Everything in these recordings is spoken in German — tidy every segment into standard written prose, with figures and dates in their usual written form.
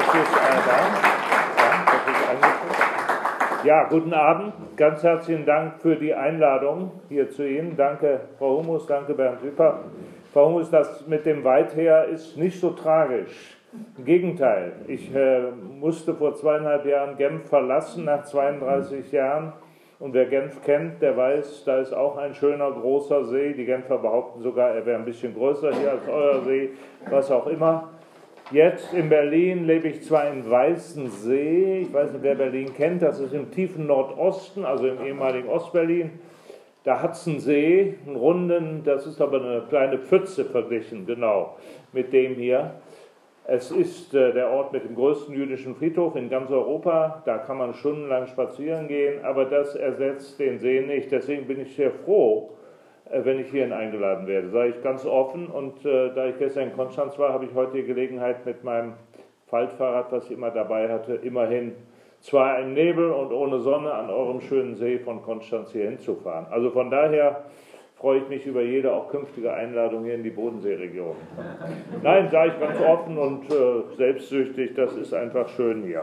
Ja, guten Abend. Ganz herzlichen Dank für die Einladung hier zu Ihnen. Danke, Frau Humus, danke, Bernd Wipper. Frau Humus, das mit dem Weither ist nicht so tragisch. Im Gegenteil, ich musste vor 2,5 Jahren Genf verlassen, nach 32 Jahren. Und wer Genf kennt, der weiß, da ist auch ein schöner, großer See. Die Genfer behaupten sogar, er wäre ein bisschen größer hier als euer See, was auch immer. Jetzt in Berlin lebe ich zwar in Weißensee, ich weiß nicht, wer Berlin kennt, das ist im tiefen Nordosten, also im ehemaligen Ostberlin. Da hat es einen See, einen runden, das ist aber eine kleine Pfütze verglichen, genau, mit dem hier. Es ist der Ort mit dem größten jüdischen Friedhof in ganz Europa, da kann man stundenlang spazieren gehen, aber das ersetzt den See nicht. Deswegen bin ich sehr froh, wenn ich hierhin eingeladen werde, sage ich ganz offen. Und da ich gestern in Konstanz war, habe ich heute die Gelegenheit, mit meinem Faltfahrrad, was ich immer dabei hatte, immerhin zwar im Nebel und ohne Sonne an eurem schönen See von Konstanz hier hinzufahren. Also von daher freue ich mich über jede auch künftige Einladung hier in die Bodenseeregion. Nein, sage ich ganz offen und selbstsüchtig, das ist einfach schön hier.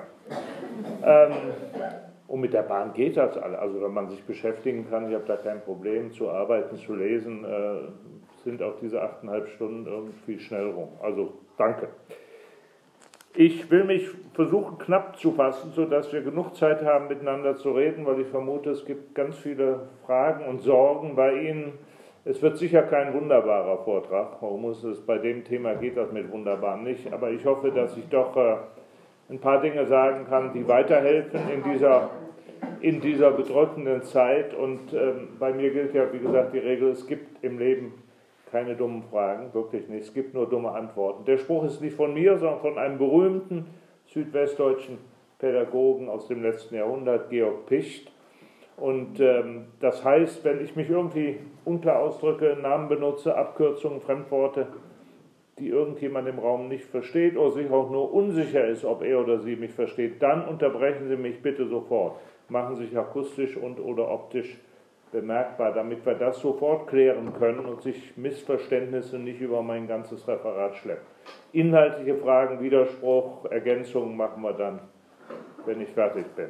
Und mit der Bahn geht das alle. Also wenn man sich beschäftigen kann, ich habe da kein Problem, zu arbeiten, zu lesen, sind auch diese 8,5 Stunden irgendwie schnell rum. Also danke. Ich will mich versuchen, knapp zu fassen, sodass wir genug Zeit haben, miteinander zu reden, weil ich vermute, es gibt ganz viele Fragen und Sorgen bei Ihnen. Es wird sicher kein wunderbarer Vortrag. Warum muss es bei dem Thema geht das mit wunderbar nicht? Aber ich hoffe, dass ich doch ein paar Dinge sagen kann, die weiterhelfen in dieser bedrückenden Zeit. Und bei mir gilt ja, wie gesagt, die Regel, es gibt im Leben keine dummen Fragen, wirklich nicht. Es gibt nur dumme Antworten. Der Spruch ist nicht von mir, sondern von einem berühmten südwestdeutschen Pädagogen aus dem letzten Jahrhundert, Georg Picht. Und das heißt, wenn ich mich irgendwie unklar ausdrücke, Namen benutze, Abkürzungen, Fremdworte, die irgendjemand im Raum nicht versteht oder sich auch nur unsicher ist, ob er oder sie mich versteht, dann unterbrechen Sie mich bitte sofort. Machen Sie sich akustisch und oder optisch bemerkbar, damit wir das sofort klären können und sich Missverständnisse nicht über mein ganzes Referat schleppen. Inhaltliche Fragen, Widerspruch, Ergänzungen machen wir dann, wenn ich fertig bin.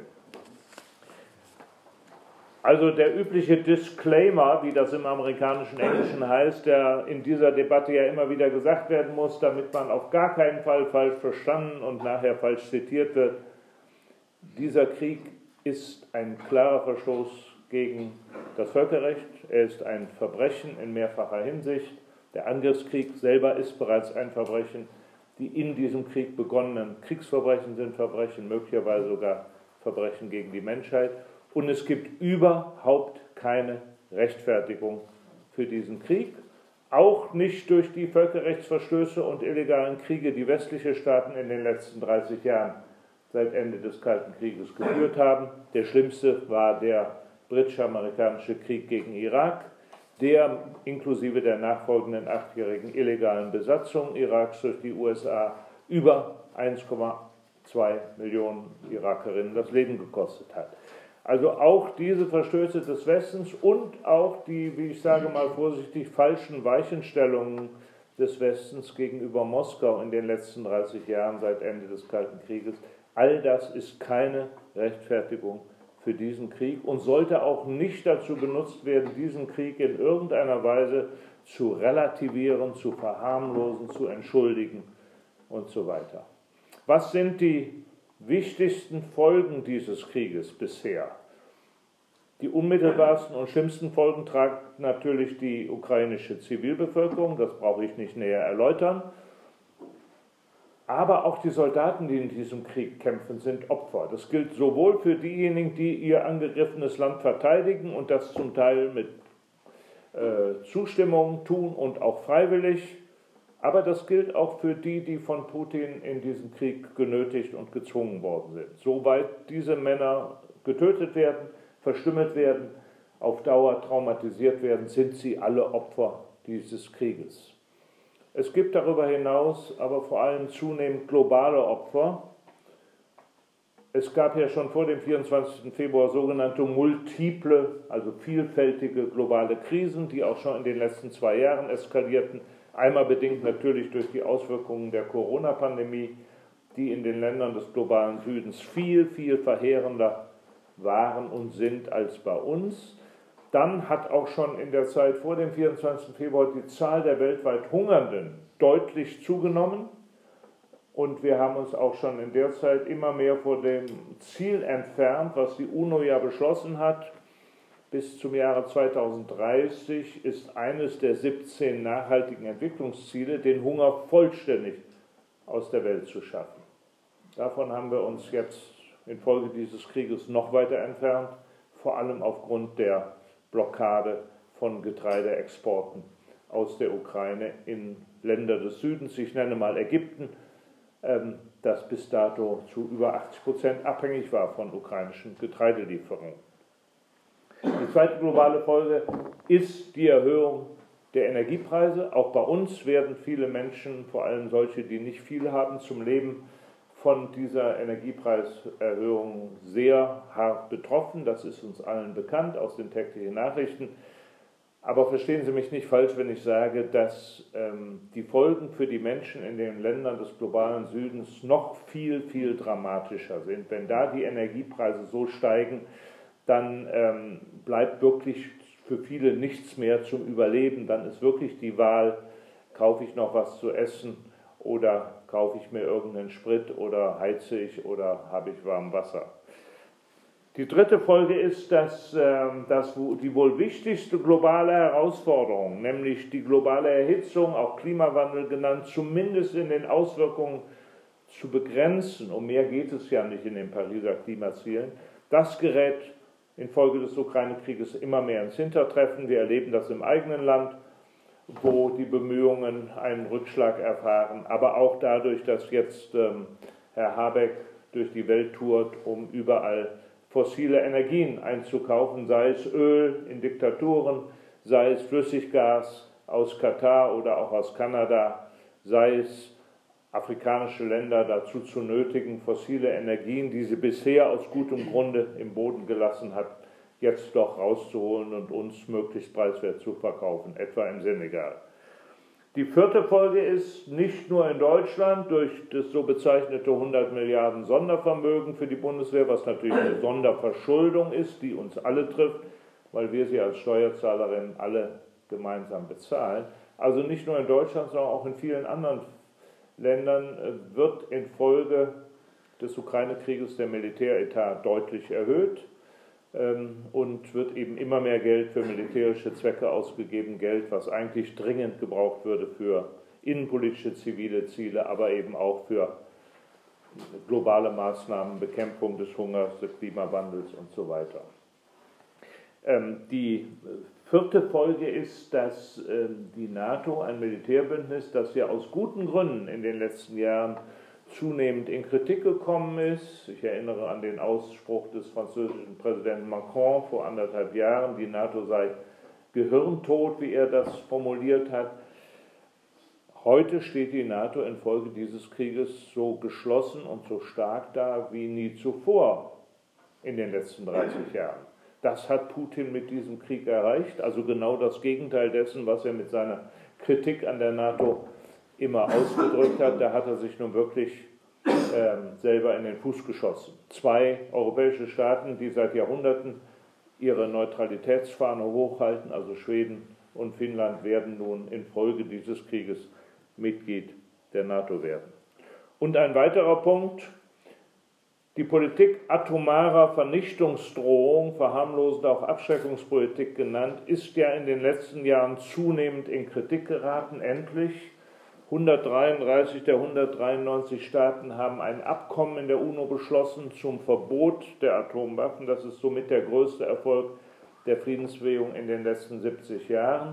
Also der übliche Disclaimer, wie das im amerikanischen Englischen heißt, der in dieser Debatte ja immer wieder gesagt werden muss, damit man auf gar keinen Fall falsch verstanden und nachher falsch zitiert wird. Dieser Krieg ist ein klarer Verstoß gegen das Völkerrecht. Er ist ein Verbrechen in mehrfacher Hinsicht. Der Angriffskrieg selber ist bereits ein Verbrechen. Die in diesem Krieg begonnenen Kriegsverbrechen sind Verbrechen, möglicherweise sogar Verbrechen gegen die Menschheit. Und es gibt überhaupt keine Rechtfertigung für diesen Krieg, auch nicht durch die Völkerrechtsverstöße und illegalen Kriege, die westliche Staaten in den letzten 30 Jahren seit Ende des Kalten Krieges geführt haben. Der schlimmste war der britisch-amerikanische Krieg gegen Irak, der inklusive der nachfolgenden 8-jährigen illegalen Besatzung Iraks durch die USA über 1,2 Millionen Irakerinnen das Leben gekostet hat. Also auch diese Verstöße des Westens und auch die, wie ich sage mal vorsichtig, falschen Weichenstellungen des Westens gegenüber Moskau in den letzten 30 Jahren seit Ende des Kalten Krieges, all das ist keine Rechtfertigung für diesen Krieg und sollte auch nicht dazu benutzt werden, diesen Krieg in irgendeiner Weise zu relativieren, zu verharmlosen, zu entschuldigen und so weiter. Was sind die wichtigsten Folgen dieses Krieges bisher? Die unmittelbarsten und schlimmsten Folgen trägt natürlich die ukrainische Zivilbevölkerung, das brauche ich nicht näher erläutern. Aber auch die Soldaten, die in diesem Krieg kämpfen, sind Opfer. Das gilt sowohl für diejenigen, die ihr angegriffenes Land verteidigen und das zum Teil mit Zustimmung tun und auch freiwillig, aber das gilt auch für die, die von Putin in diesem Krieg genötigt und gezwungen worden sind. Soweit diese Männer getötet werden, verstümmelt werden, auf Dauer traumatisiert werden, sind sie alle Opfer dieses Krieges. Es gibt darüber hinaus aber vor allem zunehmend globale Opfer. Es gab ja schon vor dem 24. Februar sogenannte multiple, also vielfältige globale Krisen, die auch schon in den letzten 2 Jahren eskalierten. Einmal bedingt natürlich durch die Auswirkungen der Corona-Pandemie, die in den Ländern des globalen Südens viel, viel verheerender waren und sind als bei uns. Dann hat auch schon in der Zeit vor dem 24. Februar die Zahl der weltweit Hungernden deutlich zugenommen. Und wir haben uns auch schon in der Zeit immer mehr vor dem Ziel entfernt, was die UNO ja beschlossen hat. Bis zum Jahre 2030 ist eines der 17 nachhaltigen Entwicklungsziele, den Hunger vollständig aus der Welt zu schaffen. Davon haben wir uns jetzt infolge dieses Krieges noch weiter entfernt, vor allem aufgrund der Blockade von Getreideexporten aus der Ukraine in Länder des Südens. Ich nenne mal Ägypten, das bis dato zu über 80% abhängig war von ukrainischen Getreidelieferungen. Die zweite globale Folge ist die Erhöhung der Energiepreise. Auch bei uns werden viele Menschen, vor allem solche, die nicht viel haben zum Leben, von dieser Energiepreiserhöhung sehr hart betroffen. Das ist uns allen bekannt aus den täglichen Nachrichten. Aber verstehen Sie mich nicht falsch, wenn ich sage, dass die Folgen für die Menschen in den Ländern des globalen Südens noch viel, viel dramatischer sind. Wenn da die Energiepreise so steigen, dann bleibt wirklich für viele nichts mehr zum Überleben. Dann ist wirklich die Wahl, kaufe ich noch was zu essen oder kaufe ich mir irgendeinen Sprit oder heize ich oder habe ich warm Wasser. Die dritte Folge ist, dass die wohl wichtigste globale Herausforderung, nämlich die globale Erhitzung, auch Klimawandel genannt, zumindest in den Auswirkungen zu begrenzen, um mehr geht es ja nicht in den Pariser Klimazielen, das gerät infolge des Ukraine-Krieges immer mehr ins Hintertreffen. Wir erleben das im eigenen Land, wo die Bemühungen einen Rückschlag erfahren, aber auch dadurch, dass jetzt Herr Habeck durch die Welt tourt, um überall fossile Energien einzukaufen, sei es Öl in Diktaturen, sei es Flüssiggas aus Katar oder auch aus Kanada, sei es afrikanische Länder dazu zu nötigen, fossile Energien, die sie bisher aus gutem Grunde im Boden gelassen hat, jetzt doch rauszuholen und uns möglichst preiswert zu verkaufen, etwa im Senegal. Die vierte Folge ist, nicht nur in Deutschland durch das so bezeichnete 100 Milliarden Sondervermögen für die Bundeswehr, was natürlich eine Sonderverschuldung ist, die uns alle trifft, weil wir sie als Steuerzahlerinnen alle gemeinsam bezahlen. Also nicht nur in Deutschland, sondern auch in vielen anderen Ländern wird infolge des Ukraine-Krieges der Militäretat deutlich erhöht und wird eben immer mehr Geld für militärische Zwecke ausgegeben, Geld, was eigentlich dringend gebraucht würde für innenpolitische zivile Ziele, aber eben auch für globale Maßnahmen, Bekämpfung des Hungers, des Klimawandels und so weiter. Die vierte Folge ist, dass die NATO, ein Militärbündnis, das ja aus guten Gründen in den letzten Jahren zunehmend in Kritik gekommen ist. Ich erinnere an den Ausspruch des französischen Präsidenten Macron vor 1,5 Jahren, die NATO sei gehirntot, wie er das formuliert hat. Heute steht die NATO infolge dieses Krieges so geschlossen und so stark da wie nie zuvor in den letzten 30 Jahren. Das hat Putin mit diesem Krieg erreicht, also genau das Gegenteil dessen, was er mit seiner Kritik an der NATO immer ausgedrückt hat. Da hat er sich nun wirklich selber in den Fuß geschossen. 2 europäische Staaten, die seit Jahrhunderten ihre Neutralitätsfahne hochhalten, also Schweden und Finnland, werden nun infolge dieses Krieges Mitglied der NATO werden. Und ein weiterer Punkt: Die Politik atomarer Vernichtungsdrohung, verharmlosend auch Abschreckungspolitik genannt, ist ja in den letzten Jahren zunehmend in Kritik geraten. Endlich 133 der 193 Staaten haben ein Abkommen in der UNO beschlossen zum Verbot der Atomwaffen. Das ist somit der größte Erfolg der Friedensbewegung in den letzten 70 Jahren.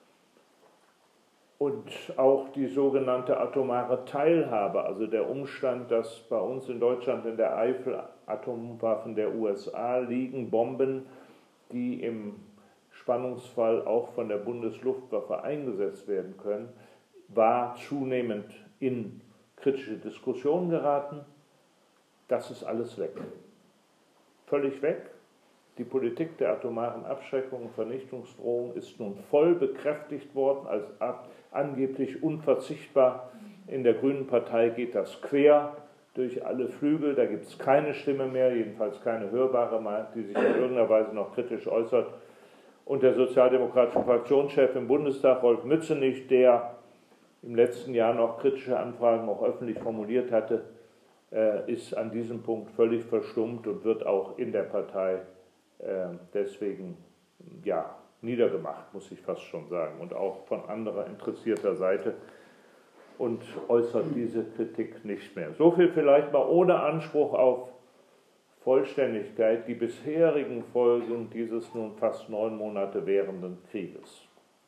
Und auch die sogenannte atomare Teilhabe, also der Umstand, dass bei uns in Deutschland in der Eifel Atomwaffen der USA liegen, Bomben, die im Spannungsfall auch von der Bundesluftwaffe eingesetzt werden können, war zunehmend in kritische Diskussionen geraten. Das ist alles weg. Völlig weg. Die Politik der atomaren Abschreckung und Vernichtungsdrohung ist nun voll bekräftigt worden als angeblich unverzichtbar. In der Grünen Partei geht das quer durch alle Flügel, da gibt es keine Stimme mehr, jedenfalls keine hörbare, die sich in irgendeiner Weise noch kritisch äußert. Und der sozialdemokratische Fraktionschef im Bundestag, Rolf Mützenich, der im letzten Jahr noch kritische Anfragen auch öffentlich formuliert hatte, ist an diesem Punkt völlig verstummt und wird auch in der Partei deswegen niedergemacht, muss ich fast schon sagen, und auch von anderer interessierter Seite, und äußert diese Kritik nicht mehr. So viel vielleicht mal ohne Anspruch auf Vollständigkeit, die bisherigen Folgen dieses nun fast 9 Monate währenden Krieges.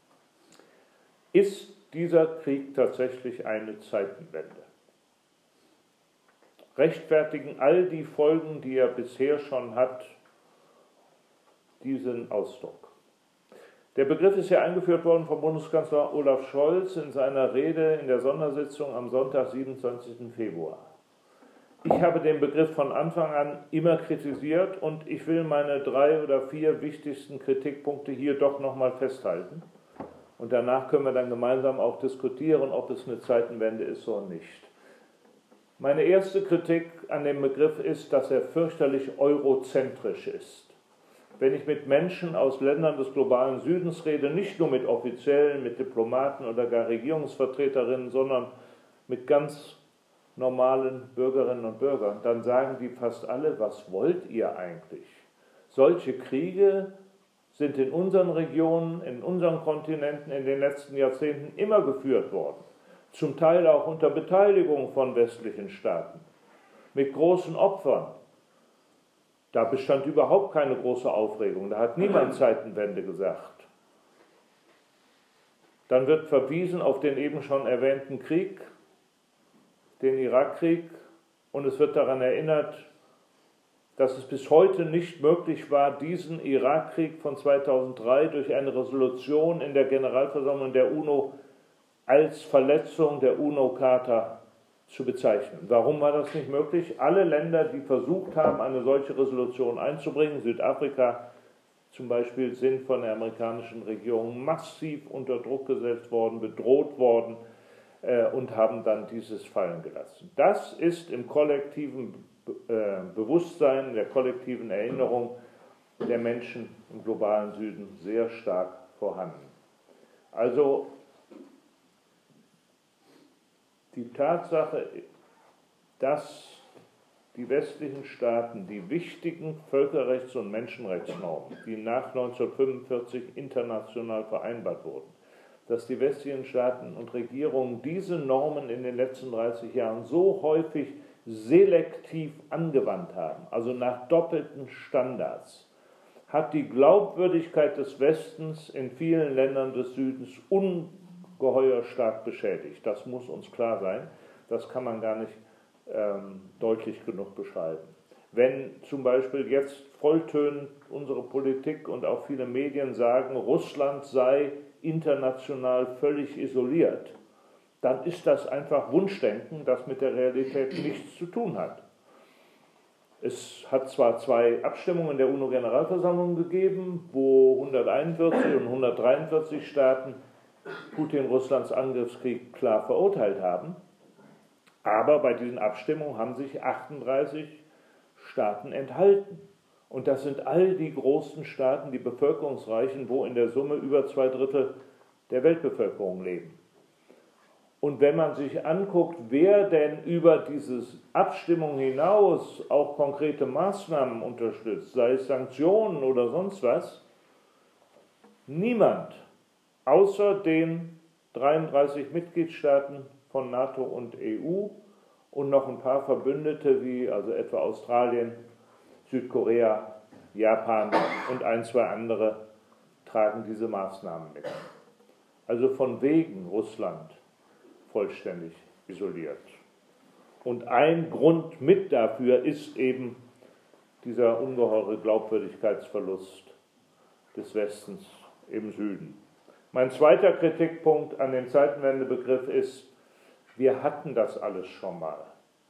Ist dieser Krieg tatsächlich eine Zeitenwende? Rechtfertigen all die Folgen, die er bisher schon hat, diesen Ausdruck? Der Begriff ist ja eingeführt worden vom Bundeskanzler Olaf Scholz in seiner Rede in der Sondersitzung am Sonntag, 27. Februar. Ich habe den Begriff von Anfang an immer kritisiert und ich will meine 3 oder 4 wichtigsten Kritikpunkte hier doch nochmal festhalten. Und danach können wir dann gemeinsam auch diskutieren, ob es eine Zeitenwende ist oder nicht. Meine erste Kritik an dem Begriff ist, dass er fürchterlich eurozentrisch ist. Wenn ich mit Menschen aus Ländern des globalen Südens rede, nicht nur mit Offiziellen, mit Diplomaten oder gar Regierungsvertreterinnen, sondern mit ganz normalen Bürgerinnen und Bürgern, dann sagen die fast alle, was wollt ihr eigentlich? Solche Kriege sind in unseren Regionen, in unseren Kontinenten in den letzten Jahrzehnten immer geführt worden. Zum Teil auch unter Beteiligung von westlichen Staaten, mit großen Opfern. Da bestand überhaupt keine große Aufregung, da hat niemand Zeitenwende gesagt. Dann wird verwiesen auf den eben schon erwähnten Krieg, den Irakkrieg, und es wird daran erinnert, dass es bis heute nicht möglich war, diesen Irakkrieg von 2003 durch eine Resolution in der Generalversammlung der UNO als Verletzung der UNO-Charta zu bezeichnen. Warum war das nicht möglich? Alle Länder, die versucht haben, eine solche Resolution einzubringen, Südafrika zum Beispiel, sind von der amerikanischen Regierung massiv unter Druck gesetzt worden, bedroht worden und haben dann dieses fallen gelassen. Das ist im kollektiven Bewusstsein, der kollektiven Erinnerung der Menschen im globalen Süden sehr stark vorhanden. Also die Tatsache, dass die westlichen Staaten die wichtigen Völkerrechts- und Menschenrechtsnormen, die nach 1945 international vereinbart wurden, dass die westlichen Staaten und Regierungen diese Normen in den letzten 30 Jahren so häufig selektiv angewandt haben, also nach doppelten Standards, hat die Glaubwürdigkeit des Westens in vielen Ländern des Südens ungeheuer stark beschädigt. Das muss uns klar sein. Das kann man gar nicht deutlich genug beschreiben. Wenn zum Beispiel jetzt volltönend unsere Politik und auch viele Medien sagen, Russland sei international völlig isoliert, dann ist das einfach Wunschdenken, das mit der Realität nichts zu tun hat. Es hat zwar 2 Abstimmungen der UNO-Generalversammlung gegeben, wo 141 und 143 Staaten Putin-Russlands Angriffskrieg klar verurteilt haben, aber bei diesen Abstimmungen haben sich 38 Staaten enthalten. Und das sind all die großen Staaten, die bevölkerungsreichen, wo in der Summe über 2/3 der Weltbevölkerung leben. Und wenn man sich anguckt, wer denn über diese Abstimmung hinaus auch konkrete Maßnahmen unterstützt, sei es Sanktionen oder sonst was, niemand, außer den 33 Mitgliedstaaten von NATO und EU und noch ein paar Verbündete wie also etwa Australien, Südkorea, Japan und 1, 2 andere tragen diese Maßnahmen mit. Also von wegen Russland vollständig isoliert. Und ein Grund mit dafür ist eben dieser ungeheure Glaubwürdigkeitsverlust des Westens im Süden. Mein zweiter Kritikpunkt an dem Zeitenwendebegriff ist, wir hatten das alles schon mal.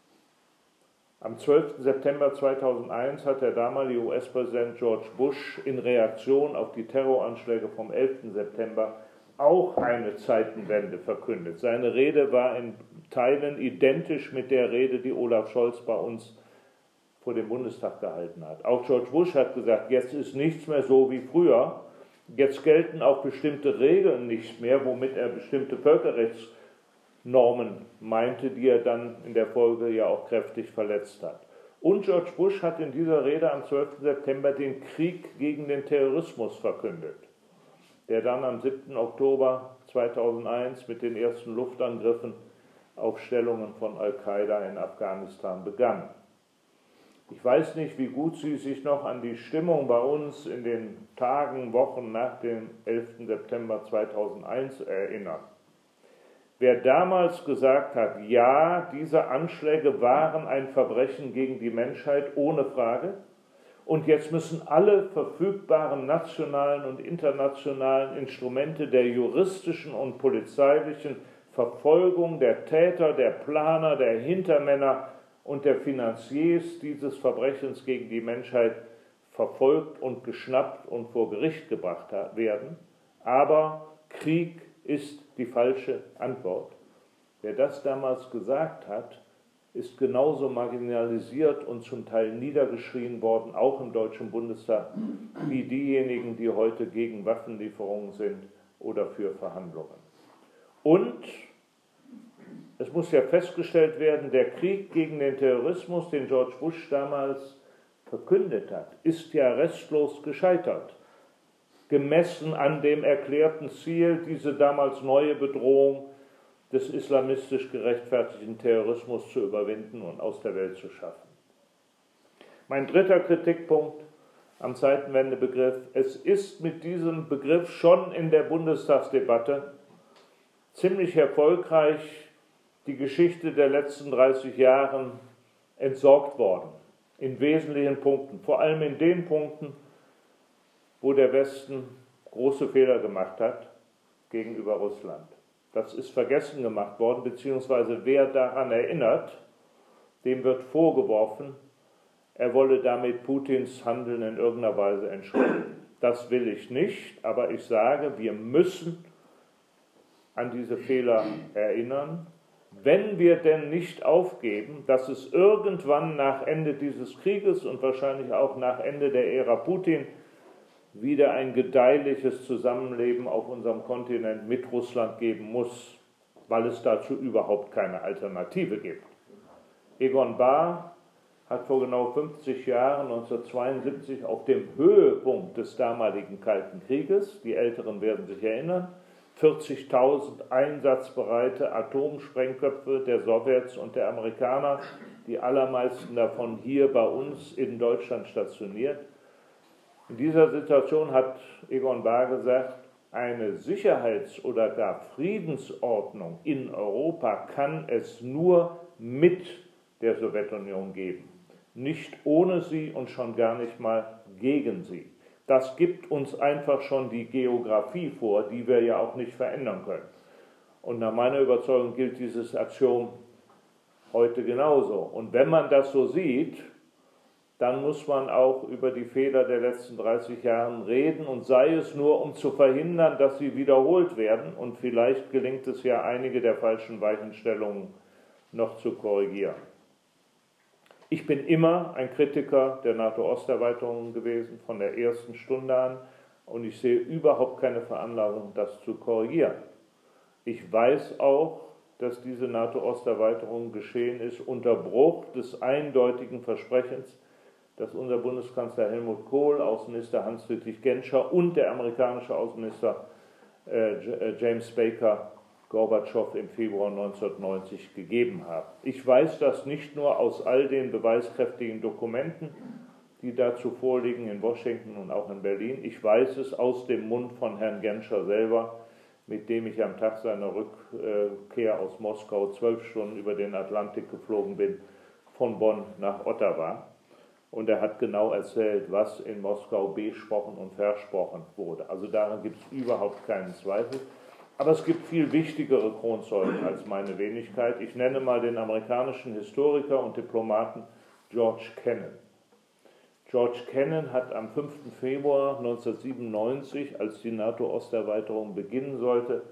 Am 12. September 2001 hat der damalige US-Präsident George Bush in Reaktion auf die Terroranschläge vom 11. September auch eine Zeitenwende verkündet. Seine Rede war in Teilen identisch mit der Rede, die Olaf Scholz bei uns vor dem Bundestag gehalten hat. Auch George Bush hat gesagt, jetzt ist nichts mehr so wie früher, jetzt gelten auch bestimmte Regeln nicht mehr, womit er bestimmte Völkerrechtsnormen meinte, die er dann in der Folge ja auch kräftig verletzt hat. Und George Bush hat in dieser Rede am 12. September den Krieg gegen den Terrorismus verkündet, der dann am 7. Oktober 2001 mit den ersten Luftangriffen auf Stellungen von Al-Qaida in Afghanistan begann. Ich weiß nicht, wie gut Sie sich noch an die Stimmung bei uns in den Tagen, Wochen nach dem 11. September 2001 erinnern. Wer damals gesagt hat, ja, diese Anschläge waren ein Verbrechen gegen die Menschheit, ohne Frage, und jetzt müssen alle verfügbaren nationalen und internationalen Instrumente der juristischen und polizeilichen Verfolgung der Täter, der Planer, der Hintermänner und der Finanziers dieses Verbrechens gegen die Menschheit verfolgt und geschnappt und vor Gericht gebracht werden. Aber Krieg ist die falsche Antwort. Wer das damals gesagt hat, ist genauso marginalisiert und zum Teil niedergeschrien worden, auch im Deutschen Bundestag, wie diejenigen, die heute gegen Waffenlieferungen sind oder für Verhandlungen. Und es muss ja festgestellt werden, der Krieg gegen den Terrorismus, den George Bush damals verkündet hat, ist ja restlos gescheitert. Gemessen an dem erklärten Ziel, diese damals neue Bedrohung des islamistisch gerechtfertigten Terrorismus zu überwinden und aus der Welt zu schaffen. Mein dritter Kritikpunkt am Zeitenwendebegriff: Es ist mit diesem Begriff schon in der Bundestagsdebatte ziemlich erfolgreich die Geschichte der letzten 30 Jahre entsorgt worden, in wesentlichen Punkten, vor allem in den Punkten, wo der Westen große Fehler gemacht hat gegenüber Russland. Das ist vergessen gemacht worden, beziehungsweise wer daran erinnert, dem wird vorgeworfen, er wolle damit Putins Handeln in irgendeiner Weise entschuldigen. Das will ich nicht, aber ich sage, wir müssen an diese Fehler erinnern, wenn wir denn nicht aufgeben, dass es irgendwann nach Ende dieses Krieges und wahrscheinlich auch nach Ende der Ära Putin wieder ein gedeihliches Zusammenleben auf unserem Kontinent mit Russland geben muss, weil es dazu überhaupt keine Alternative gibt. Egon Bahr hat vor genau 50 Jahren, 1972, auf dem Höhepunkt des damaligen Kalten Krieges, die Älteren werden sich erinnern, 40.000 einsatzbereite Atomsprengköpfe der Sowjets und der Amerikaner, die allermeisten davon hier bei uns in Deutschland stationiert. In dieser Situation hat Egon Bahr gesagt, eine Sicherheits- oder gar Friedensordnung in Europa kann es nur mit der Sowjetunion geben. Nicht ohne sie und schon gar nicht mal gegen sie. Das gibt uns einfach schon die Geografie vor, die wir ja auch nicht verändern können. Und nach meiner Überzeugung gilt dieses Axiom heute genauso. Und wenn man das so sieht, dann muss man auch über die Fehler der letzten 30 Jahre reden, und sei es nur, um zu verhindern, dass sie wiederholt werden, und vielleicht gelingt es ja, einige der falschen Weichenstellungen noch zu korrigieren. Ich bin immer ein Kritiker der NATO-Osterweiterung gewesen, von der ersten Stunde an, und ich sehe überhaupt keine Veranlassung, das zu korrigieren. Ich weiß auch, dass diese NATO-Osterweiterung geschehen ist unter Bruch des eindeutigen Versprechens, dass unser Bundeskanzler Helmut Kohl, Außenminister Hans-Dietrich Genscher und der amerikanische Außenminister James Baker Gorbatschow im Februar 1990 gegeben haben. Ich weiß das nicht nur aus all den beweiskräftigen Dokumenten, die dazu vorliegen in Washington und auch in Berlin. Ich weiß es aus dem Mund von Herrn Genscher selber, mit dem ich am Tag seiner Rückkehr aus Moskau 12 Stunden über den Atlantik geflogen bin, von Bonn nach Ottawa. Und er hat genau erzählt, was in Moskau besprochen und versprochen wurde. Also daran gibt es überhaupt keinen Zweifel. Aber es gibt viel wichtigere Kronzeugen als meine Wenigkeit. Ich nenne mal den amerikanischen Historiker und Diplomaten George Kennan. George Kennan hat am 5. Februar 1997, als die NATO-Osterweiterung beginnen sollte,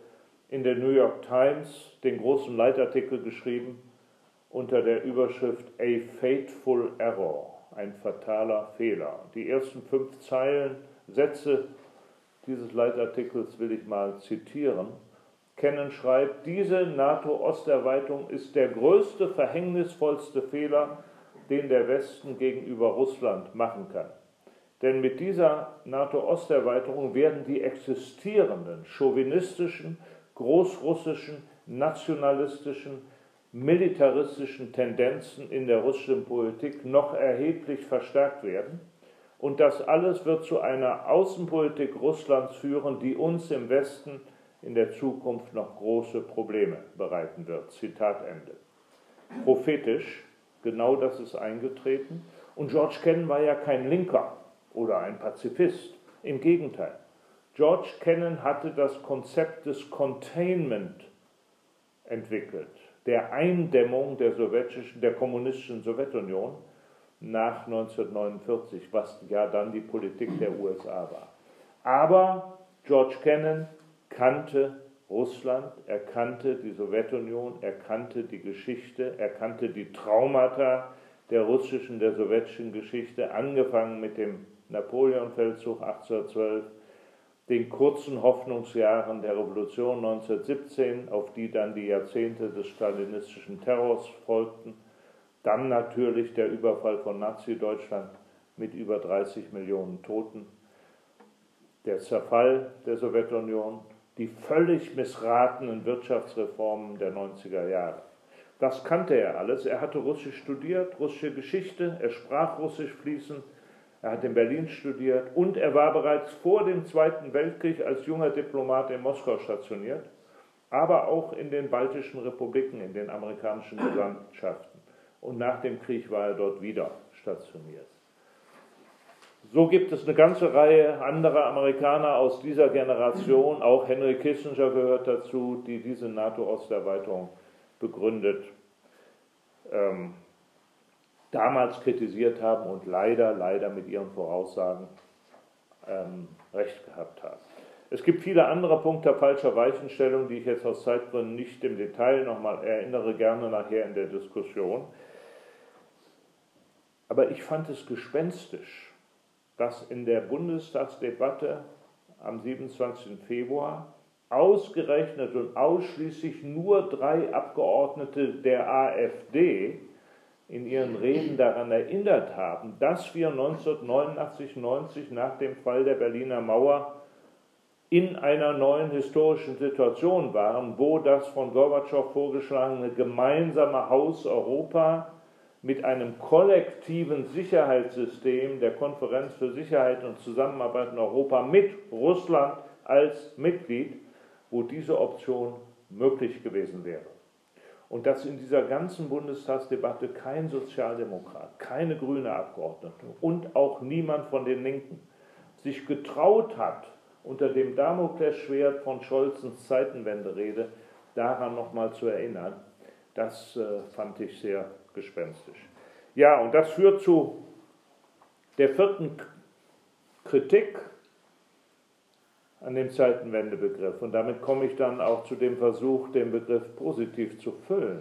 in der New York Times den großen Leitartikel geschrieben unter der Überschrift A Fateful Error, ein fataler Fehler. Die ersten 5 Sätze dieses Leitartikels will ich mal zitieren. Kennan schreibt: Diese NATO-Osterweiterung ist der größte, verhängnisvollste Fehler, den der Westen gegenüber Russland machen kann. Denn mit dieser NATO-Osterweiterung werden die existierenden chauvinistischen, großrussischen, nationalistischen, militaristischen Tendenzen in der russischen Politik noch erheblich verstärkt werden. Und das alles wird zu einer Außenpolitik Russlands führen, die uns im Westen in der Zukunft noch große Probleme bereiten wird. Zitat Ende. Prophetisch, genau das ist eingetreten. Und George Kennan war ja kein Linker oder ein Pazifist. Im Gegenteil. George Kennan hatte das Konzept des Containment entwickelt, der Eindämmung der kommunistischen Sowjetunion nach 1949, was ja dann die Politik der USA war. Aber George Kennan kannte Russland, er kannte die Sowjetunion, er kannte die Geschichte, er kannte die Traumata der russischen, der sowjetischen Geschichte, angefangen mit dem Napoleon-Feldzug 1812, den kurzen Hoffnungsjahren der Revolution 1917, auf die dann die Jahrzehnte des stalinistischen Terrors folgten, dann natürlich der Überfall von Nazi-Deutschland mit über 30 Millionen Toten, der Zerfall der Sowjetunion, die völlig missratenen Wirtschaftsreformen der 90er Jahre. Das kannte er alles. Er hatte Russisch studiert, russische Geschichte, er sprach Russisch fließend, er hat in Berlin studiert und er war bereits vor dem Zweiten Weltkrieg als junger Diplomat in Moskau stationiert, aber auch in den baltischen Republiken, in den amerikanischen Gesandtschaften. Und nach dem Krieg war er dort wieder stationiert. So gibt es eine ganze Reihe anderer Amerikaner aus dieser Generation, auch Henry Kissinger gehört dazu, die diese NATO-Osterweiterung begründet, damals kritisiert haben und leider mit ihren Voraussagen recht gehabt haben. Es gibt viele andere Punkte falscher Weichenstellung, die ich jetzt aus Zeitgründen nicht im Detail nochmal erinnere, gerne nachher in der Diskussion. Aber ich fand es gespenstisch, dass in der Bundestagsdebatte am 27. Februar ausgerechnet und ausschließlich nur 3 Abgeordnete der AfD in ihren Reden daran erinnert haben, dass wir 1989/90 nach dem Fall der Berliner Mauer in einer neuen historischen Situation waren, wo das von Gorbatschow vorgeschlagene gemeinsame Haus Europa mit einem kollektiven Sicherheitssystem der Konferenz für Sicherheit und Zusammenarbeit in Europa mit Russland als Mitglied, wo diese Option möglich gewesen wäre. Und dass in dieser ganzen Bundestagsdebatte kein Sozialdemokrat, keine grüne Abgeordnete und auch niemand von den Linken sich getraut hat, unter dem Damoklesschwert von Scholzens Zeitenwenderede daran nochmal zu erinnern, das fand ich sehr gespenstisch. Ja, und das führt zu der 4. Kritik an dem Zeitenwendebegriff. Und damit komme ich dann auch zu dem Versuch, den Begriff positiv zu füllen.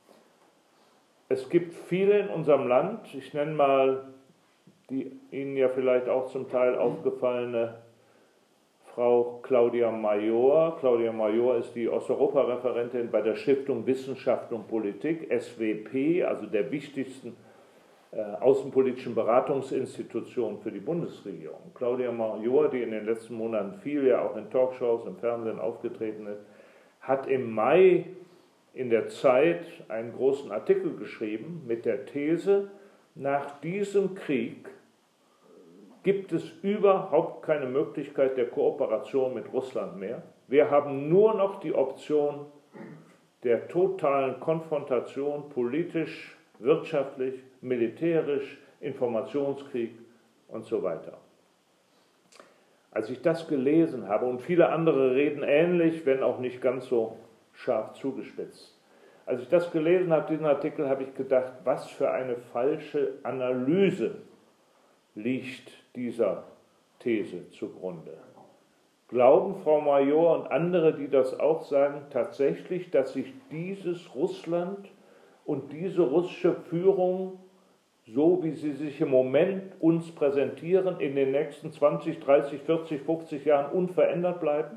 Es gibt viele in unserem Land, ich nenne mal die Ihnen ja vielleicht auch zum Teil aufgefallene Frau Claudia Major. Claudia Major ist die Osteuropa-Referentin bei der Stiftung Wissenschaft und Politik, SWP, also der wichtigsten außenpolitischen Beratungsinstitution für die Bundesregierung. Claudia Major, die in den letzten Monaten viel ja auch in Talkshows, im Fernsehen aufgetreten ist, hat im Mai in der Zeit einen großen Artikel geschrieben mit der These, nach diesem Krieg gibt es überhaupt keine Möglichkeit der Kooperation mit Russland mehr. Wir haben nur noch die Option der totalen Konfrontation, politisch, wirtschaftlich, militärisch, Informationskrieg und so weiter. Als ich das gelesen habe, und viele andere reden ähnlich, wenn auch nicht ganz so scharf zugespitzt, als ich das gelesen habe, diesen Artikel, habe ich gedacht, was für eine falsche Analyse liegt dieser These zugrunde. Glauben Frau Major und andere, die das auch sagen, tatsächlich, dass sich dieses Russland und diese russische Führung, so wie sie sich im Moment uns präsentieren, in den nächsten 20, 30, 40, 50 Jahren unverändert bleiben?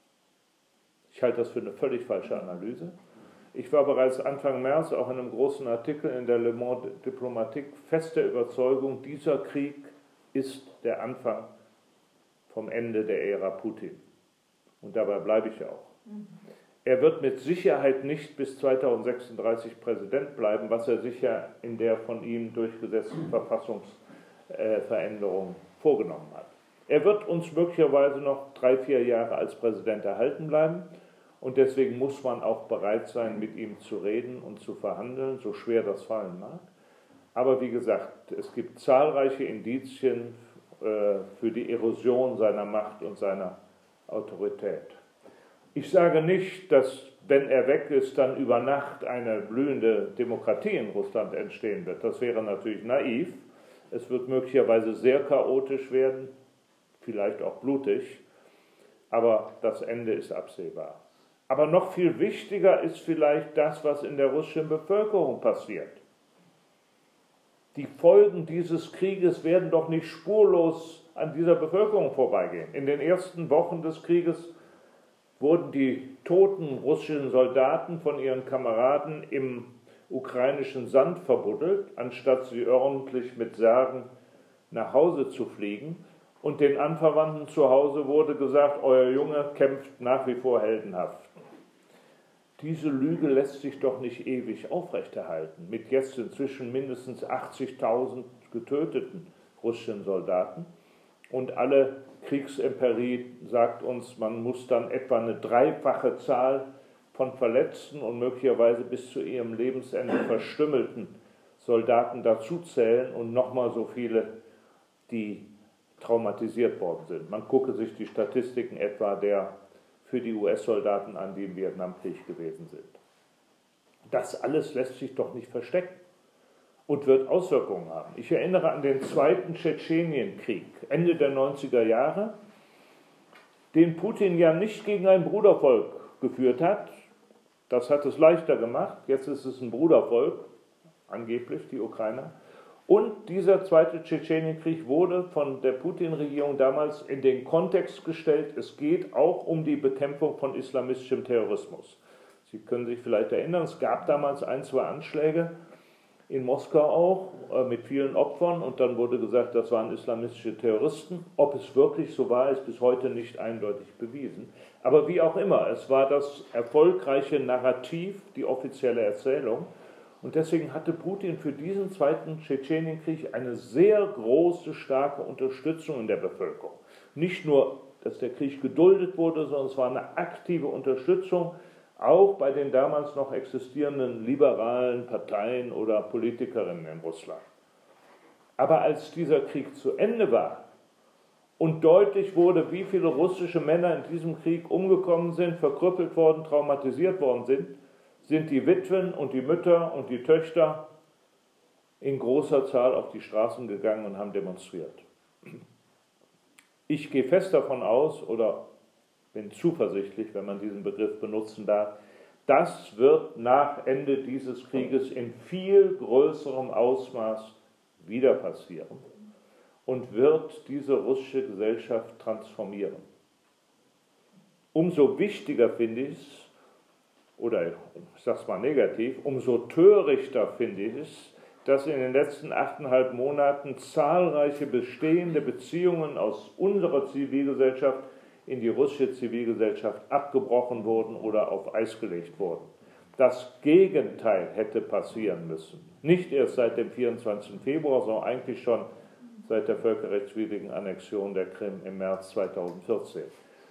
Ich halte das für eine völlig falsche Analyse. Ich war bereits Anfang März auch in einem großen Artikel in der Le Monde Diplomatique fest der Überzeugung, dieser Krieg ist der Anfang vom Ende der Ära Putin. Und dabei bleibe ich auch. Er wird mit Sicherheit nicht bis 2036 Präsident bleiben, was er sich ja in der von ihm durchgesetzten Verfassungsveränderung vorgenommen hat. Er wird uns möglicherweise noch 3, 4 Jahre als Präsident erhalten bleiben. Und deswegen muss man auch bereit sein, mit ihm zu reden und zu verhandeln, so schwer das fallen mag. Aber wie gesagt, es gibt zahlreiche Indizien für die Erosion seiner Macht und seiner Autorität. Ich sage nicht, dass, wenn er weg ist, dann über Nacht eine blühende Demokratie in Russland entstehen wird. Das wäre natürlich naiv. Es wird möglicherweise sehr chaotisch werden, vielleicht auch blutig, aber das Ende ist absehbar. Aber noch viel wichtiger ist vielleicht das, was in der russischen Bevölkerung passiert. Die Folgen dieses Krieges werden doch nicht spurlos an dieser Bevölkerung vorbeigehen. In den ersten Wochen des Krieges wurden die toten russischen Soldaten von ihren Kameraden im ukrainischen Sand verbuddelt, anstatt sie ordentlich mit Särgen nach Hause zu fliegen. Und den Anverwandten zu Hause wurde gesagt, euer Junge kämpft nach wie vor heldenhaft. Diese Lüge lässt sich doch nicht ewig aufrechterhalten, mit jetzt inzwischen mindestens 80.000 getöteten russischen Soldaten. Und alle Kriegsempirie sagt uns, man muss dann etwa eine 3-fache Zahl von verletzten und möglicherweise bis zu ihrem Lebensende verstümmelten Soldaten dazuzählen und nochmal so viele, die traumatisiert worden sind. Man gucke sich die Statistiken etwa der für die US-Soldaten an, die im Vietnamkrieg gewesen sind. Das alles lässt sich doch nicht verstecken und wird Auswirkungen haben. Ich erinnere an den zweiten Tschetschenienkrieg, Ende der 90er Jahre, den Putin ja nicht gegen ein Brudervolk geführt hat. Das hat es leichter gemacht. Jetzt ist es ein Brudervolk, angeblich die Ukrainer. Und dieser zweite Tschetschenienkrieg wurde von der Putin-Regierung damals in den Kontext gestellt, es geht auch um die Bekämpfung von islamistischem Terrorismus. Sie können sich vielleicht erinnern, es gab damals 1, 2 Anschläge in Moskau auch, mit vielen Opfern, und dann wurde gesagt, das waren islamistische Terroristen. Ob es wirklich so war, ist bis heute nicht eindeutig bewiesen. Aber wie auch immer, es war das erfolgreiche Narrativ, die offizielle Erzählung. Und deswegen hatte Putin für diesen zweiten Tschetschenienkrieg eine sehr große, starke Unterstützung in der Bevölkerung. Nicht nur, dass der Krieg geduldet wurde, sondern es war eine aktive Unterstützung, auch bei den damals noch existierenden liberalen Parteien oder Politikerinnen in Russland. Aber als dieser Krieg zu Ende war und deutlich wurde, wie viele russische Männer in diesem Krieg umgekommen sind, verkrüppelt worden, traumatisiert worden sind die Witwen und die Mütter und die Töchter in großer Zahl auf die Straßen gegangen und haben demonstriert. Ich gehe fest davon aus, oder bin zuversichtlich, wenn man diesen Begriff benutzen darf, das wird nach Ende dieses Krieges in viel größerem Ausmaß wieder passieren und wird diese russische Gesellschaft transformieren. Umso wichtiger finde ich es, oder ich sage es mal negativ, umso törichter finde ich es, dass in den letzten 8,5 Monaten zahlreiche bestehende Beziehungen aus unserer Zivilgesellschaft in die russische Zivilgesellschaft abgebrochen wurden oder auf Eis gelegt wurden. Das Gegenteil hätte passieren müssen. Nicht erst seit dem 24. Februar, sondern eigentlich schon seit der völkerrechtswidrigen Annexion der Krim im März 2014.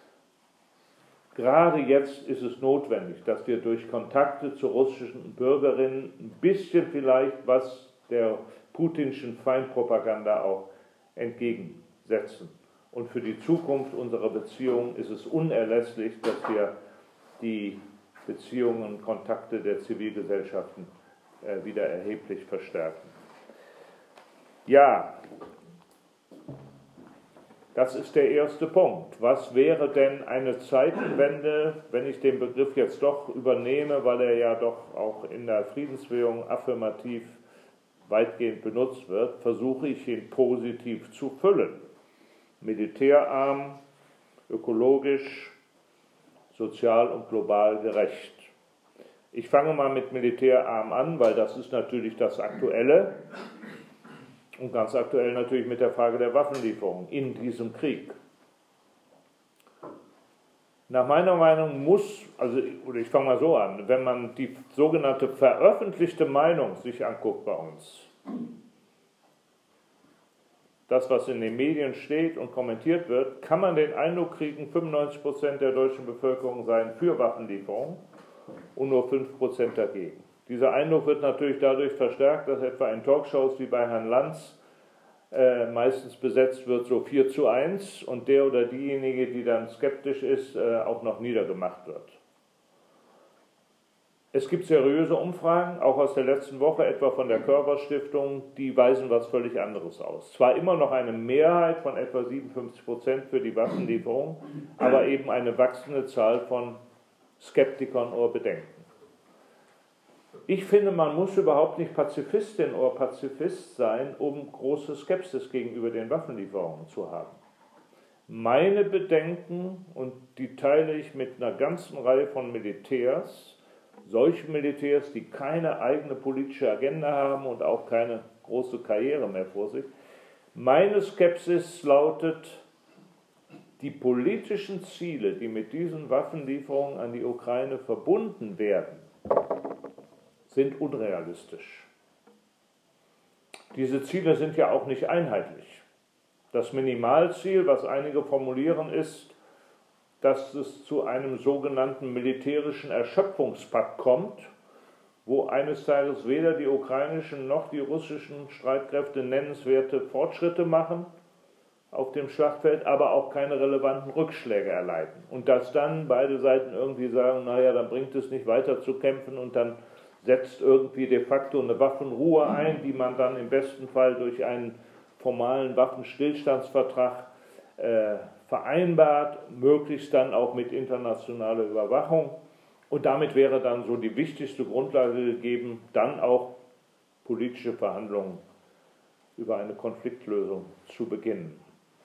Gerade jetzt ist es notwendig, dass wir durch Kontakte zu russischen Bürgerinnen ein bisschen vielleicht was der putinschen Feindpropaganda auch entgegensetzen. Und für die Zukunft unserer Beziehungen ist es unerlässlich, dass wir die Beziehungen und Kontakte der Zivilgesellschaften wieder erheblich verstärken. Ja, Das ist der erste Punkt. Was wäre denn eine Zeitenwende, wenn ich den Begriff jetzt doch übernehme, weil er ja doch auch in der Friedensbewegung affirmativ weitgehend benutzt wird, versuche ich ihn positiv zu füllen. Militärarm, ökologisch, sozial und global gerecht. Ich fange mal mit militärarm an, weil das ist natürlich das Aktuelle und ganz aktuell natürlich mit der Frage der Waffenlieferung in diesem Krieg. Nach meiner Meinung ich fange mal so an, wenn man die sogenannte veröffentlichte Meinung sich anguckt bei uns, das, was in den Medien steht und kommentiert wird, kann man den Eindruck kriegen, 95% der deutschen Bevölkerung seien für Waffenlieferungen und nur 5% dagegen. Dieser Eindruck wird natürlich dadurch verstärkt, dass etwa in Talkshows wie bei Herrn Lanz meistens besetzt wird, so 4:1 und der oder diejenige, die dann skeptisch ist, auch noch niedergemacht wird. Es gibt seriöse Umfragen, auch aus der letzten Woche, etwa von der Körber-Stiftung, die weisen was völlig anderes aus. Zwar immer noch eine Mehrheit von etwa 57% für die Waffenlieferung, aber eben eine wachsende Zahl von Skeptikern oder Bedenken. Ich finde, man muss überhaupt nicht Pazifistin oder Pazifist sein, um große Skepsis gegenüber den Waffenlieferungen zu haben. Meine Bedenken, und die teile ich mit einer ganzen Reihe von Militärs, solchen Militärs, die keine eigene politische Agenda haben und auch keine große Karriere mehr vor sich. Meine Skepsis lautet, die politischen Ziele, die mit diesen Waffenlieferungen an die Ukraine verbunden werden, sind unrealistisch. Diese Ziele sind ja auch nicht einheitlich. Das Minimalziel, was einige formulieren, ist, dass es zu einem sogenannten militärischen Erschöpfungspakt kommt, wo eines Tages weder die ukrainischen noch die russischen Streitkräfte nennenswerte Fortschritte machen auf dem Schlachtfeld, aber auch keine relevanten Rückschläge erleiden. Und dass dann beide Seiten irgendwie sagen, naja, dann bringt es nicht weiter zu kämpfen und dann setzt irgendwie de facto eine Waffenruhe ein, die man dann im besten Fall durch einen formalen Waffenstillstandsvertrag vereinbart, möglichst dann auch mit internationaler Überwachung. Und damit wäre dann so die wichtigste Grundlage gegeben, dann auch politische Verhandlungen über eine Konfliktlösung zu beginnen.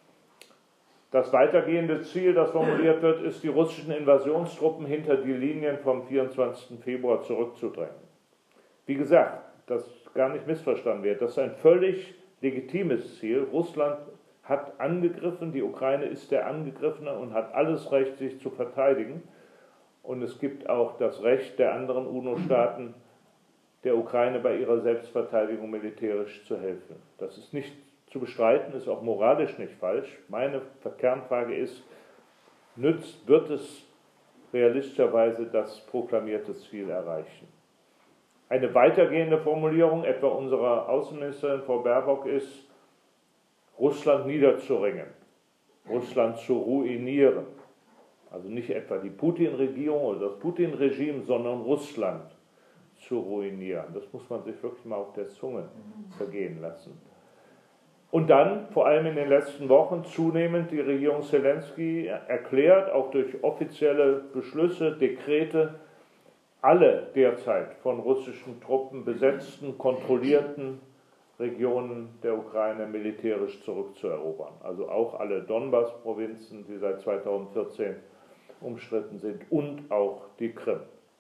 Das weitergehende Ziel, das formuliert wird, ist, die russischen Invasionstruppen hinter die Linien vom 24. Februar zurückzudrängen. Wie gesagt, das gar nicht missverstanden wird, das ist ein völlig legitimes Ziel. Russland hat angegriffen, die Ukraine ist der Angegriffene und hat alles Recht, sich zu verteidigen. Und es gibt auch das Recht der anderen UNO-Staaten, der Ukraine bei ihrer Selbstverteidigung militärisch zu helfen. Das ist nicht zu bestreiten, ist auch moralisch nicht falsch. Meine Kernfrage ist, wird es realistischerweise das proklamierte Ziel erreichen? Eine weitergehende Formulierung, etwa unserer Außenministerin Frau Baerbock, ist, Russland niederzuringen, Russland zu ruinieren. Also nicht etwa die Putin-Regierung oder das Putin-Regime, sondern Russland zu ruinieren. Das muss man sich wirklich mal auf der Zunge zergehen lassen. Und dann, vor allem in den letzten Wochen, zunehmend die Regierung Zelensky erklärt, auch durch offizielle Beschlüsse, Dekrete, alle derzeit von russischen Truppen besetzten, kontrollierten Regionen der Ukraine militärisch zurückzuerobern. Also auch alle Donbass-Provinzen, die seit 2014 umstritten sind, und auch die Krim.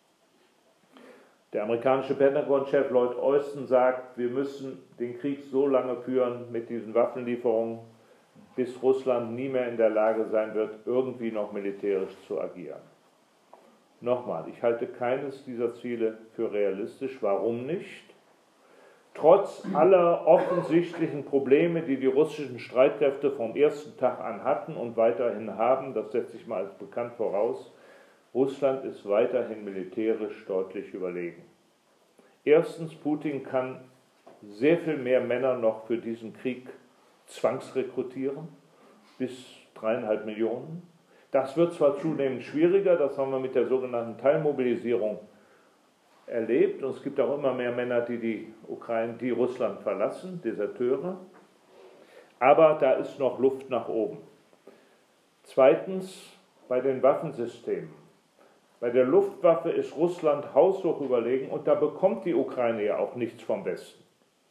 Der amerikanische Pentagon-Chef Lloyd Austin sagt, wir müssen den Krieg so lange führen mit diesen Waffenlieferungen, bis Russland nie mehr in der Lage sein wird, irgendwie noch militärisch zu agieren. Nochmal, ich halte keines dieser Ziele für realistisch. Warum nicht? Trotz aller offensichtlichen Probleme, die die russischen Streitkräfte vom ersten Tag an hatten und weiterhin haben, das setze ich mal als bekannt voraus, Russland ist weiterhin militärisch deutlich überlegen. Erstens, Putin kann sehr viel mehr Männer noch für diesen Krieg zwangsrekrutieren, bis 3,5 Millionen. Das wird zwar zunehmend schwieriger, das haben wir mit der sogenannten Teilmobilisierung erlebt, und es gibt auch immer mehr Männer, die Russland verlassen, Deserteure, aber da ist noch Luft nach oben. Zweitens, bei den Waffensystemen. Bei der Luftwaffe ist Russland haushoch überlegen und da bekommt die Ukraine ja auch nichts vom Westen.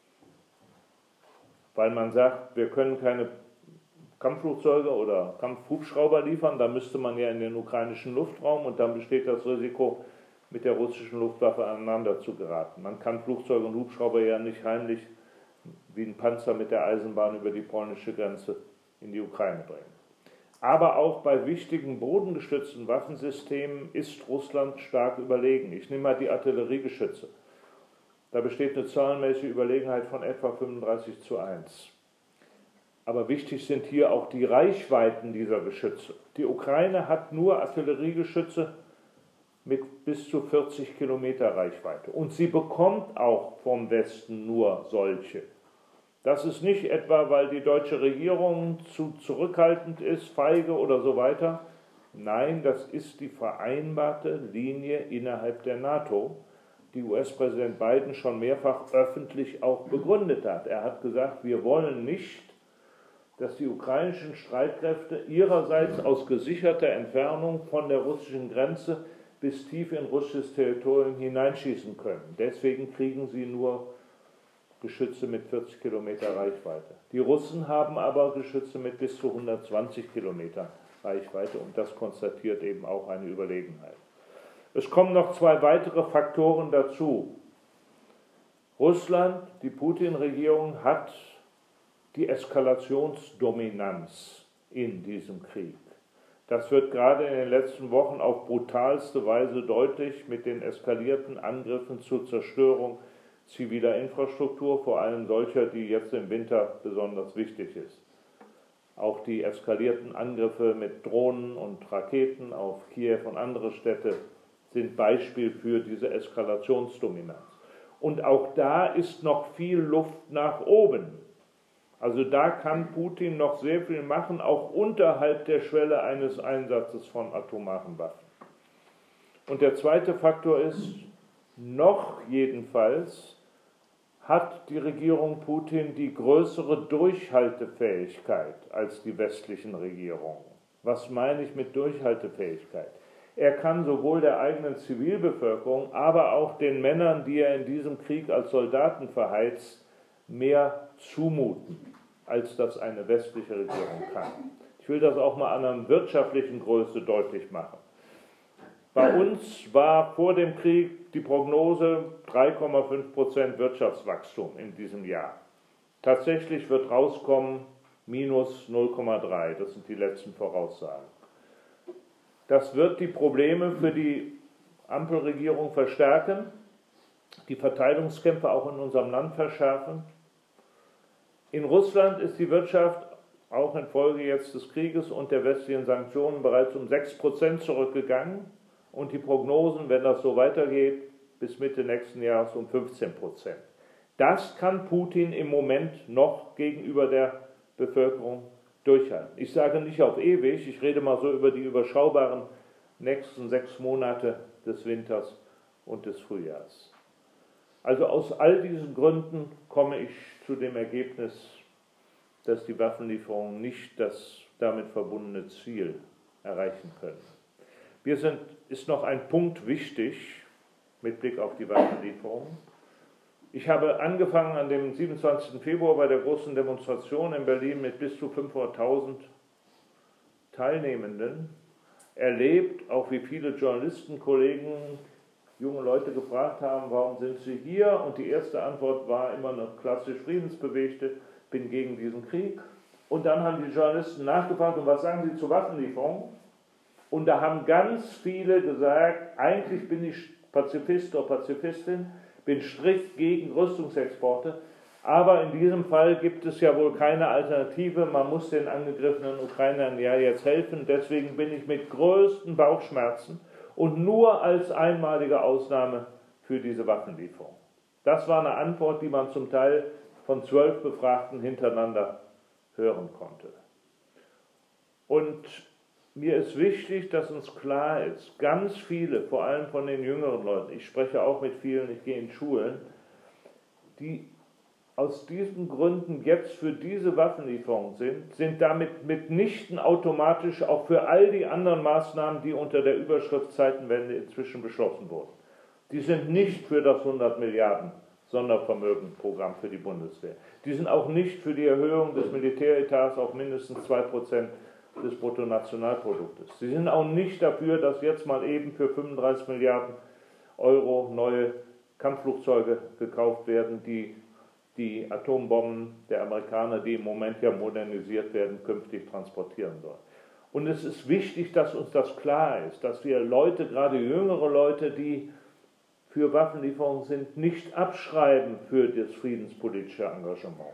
Weil man sagt, wir können keine Kampfflugzeuge oder Kampfhubschrauber liefern, da müsste man ja in den ukrainischen Luftraum und dann besteht das Risiko, mit der russischen Luftwaffe aneinander zu geraten. Man kann Flugzeuge und Hubschrauber ja nicht heimlich wie ein Panzer mit der Eisenbahn über die polnische Grenze in die Ukraine bringen. Aber auch bei wichtigen bodengestützten Waffensystemen ist Russland stark überlegen. Ich nehme mal die Artilleriegeschütze. Da besteht eine zahlenmäßige Überlegenheit von etwa 35:1. Aber wichtig sind hier auch die Reichweiten dieser Geschütze. Die Ukraine hat nur Artilleriegeschütze mit bis zu 40 Kilometer Reichweite. Und sie bekommt auch vom Westen nur solche. Das ist nicht etwa, weil die deutsche Regierung zu zurückhaltend ist, feige oder so weiter. Nein, das ist die vereinbarte Linie innerhalb der NATO, die US-Präsident Biden schon mehrfach öffentlich auch begründet hat. Er hat gesagt, wir wollen nicht, dass die ukrainischen Streitkräfte ihrerseits aus gesicherter Entfernung von der russischen Grenze bis tief in russisches Territorium hineinschießen können. Deswegen kriegen sie nur Geschütze mit 40 Kilometer Reichweite. Die Russen haben aber Geschütze mit bis zu 120 Kilometer Reichweite und das konstatiert eben auch eine Überlegenheit. Es kommen noch zwei weitere Faktoren dazu. Russland, die Putin-Regierung, hat die Eskalationsdominanz in diesem Krieg. Das wird gerade in den letzten Wochen auf brutalste Weise deutlich mit den eskalierten Angriffen zur Zerstörung ziviler Infrastruktur, vor allem solcher, die jetzt im Winter besonders wichtig ist. Auch die eskalierten Angriffe mit Drohnen und Raketen auf Kiew und andere Städte sind Beispiel für diese Eskalationsdominanz. Und auch da ist noch viel Luft nach oben. Also da kann Putin noch sehr viel machen, auch unterhalb der Schwelle eines Einsatzes von atomaren Waffen. Und der zweite Faktor ist, noch jedenfalls hat die Regierung Putin die größere Durchhaltefähigkeit als die westlichen Regierungen. Was meine ich mit Durchhaltefähigkeit? Er kann sowohl der eigenen Zivilbevölkerung, aber auch den Männern, die er in diesem Krieg als Soldaten verheizt, mehr zumuten, als das eine westliche Regierung kann. Ich will das auch mal an einer wirtschaftlichen Größe deutlich machen. Bei uns war vor dem Krieg die Prognose 3,5% Wirtschaftswachstum in diesem Jahr. Tatsächlich wird rauskommen minus 0,3, das sind die letzten Voraussagen. Das wird die Probleme für die Ampelregierung verstärken, die Verteilungskämpfe auch in unserem Land verschärfen. In Russland ist die Wirtschaft auch infolge jetzt des Krieges und der westlichen Sanktionen bereits um 6% zurückgegangen und die Prognosen, wenn das so weitergeht, bis Mitte nächsten Jahres um 15%. Das kann Putin im Moment noch gegenüber der Bevölkerung durchhalten. Ich sage nicht auf ewig, ich rede mal so über die überschaubaren nächsten 6 Monate des Winters und des Frühjahrs. Also aus all diesen Gründen komme ich zu dem Ergebnis, dass die Waffenlieferungen nicht das damit verbundene Ziel erreichen können. Ist noch ein Punkt wichtig mit Blick auf die Waffenlieferungen. Ich habe angefangen an dem 27. Februar bei der großen Demonstration in Berlin mit bis zu 500.000 Teilnehmenden erlebt, auch wie viele Journalistenkollegen, junge Leute gefragt haben, warum sind sie hier? Und die erste Antwort war immer eine klassisch friedensbewegte, bin gegen diesen Krieg. Und dann haben die Journalisten nachgefragt, und was sagen sie zu Waffenlieferungen? Und da haben ganz viele gesagt, eigentlich bin ich Pazifist oder Pazifistin, bin strikt gegen Rüstungsexporte, aber in diesem Fall gibt es ja wohl keine Alternative, man muss den angegriffenen Ukrainern ja jetzt helfen, deswegen bin ich mit größten Bauchschmerzen und nur als einmalige Ausnahme für diese Waffenlieferung. Das war eine Antwort, die man zum Teil von 12 Befragten hintereinander hören konnte. Und mir ist wichtig, dass uns klar ist, ganz viele, vor allem von den jüngeren Leuten, ich spreche auch mit vielen, ich gehe in Schulen, die aus diesen Gründen jetzt für diese Waffenlieferung sind damit mitnichten automatisch auch für all die anderen Maßnahmen, die unter der Überschrift Zeitenwende inzwischen beschlossen wurden. Die sind nicht für das 100 Milliarden Sondervermögenprogramm für die Bundeswehr. Die sind auch nicht für die Erhöhung des Militäretats auf mindestens 2% des Bruttonationalproduktes. Sie sind auch nicht dafür, dass jetzt mal eben für 35 Milliarden Euro neue Kampfflugzeuge gekauft werden, die die Atombomben der Amerikaner, die im Moment ja modernisiert werden, künftig transportieren sollen. Und es ist wichtig, dass uns das klar ist, dass wir Leute, gerade jüngere Leute, die für Waffenlieferungen sind, nicht abschreiben für das friedenspolitische Engagement.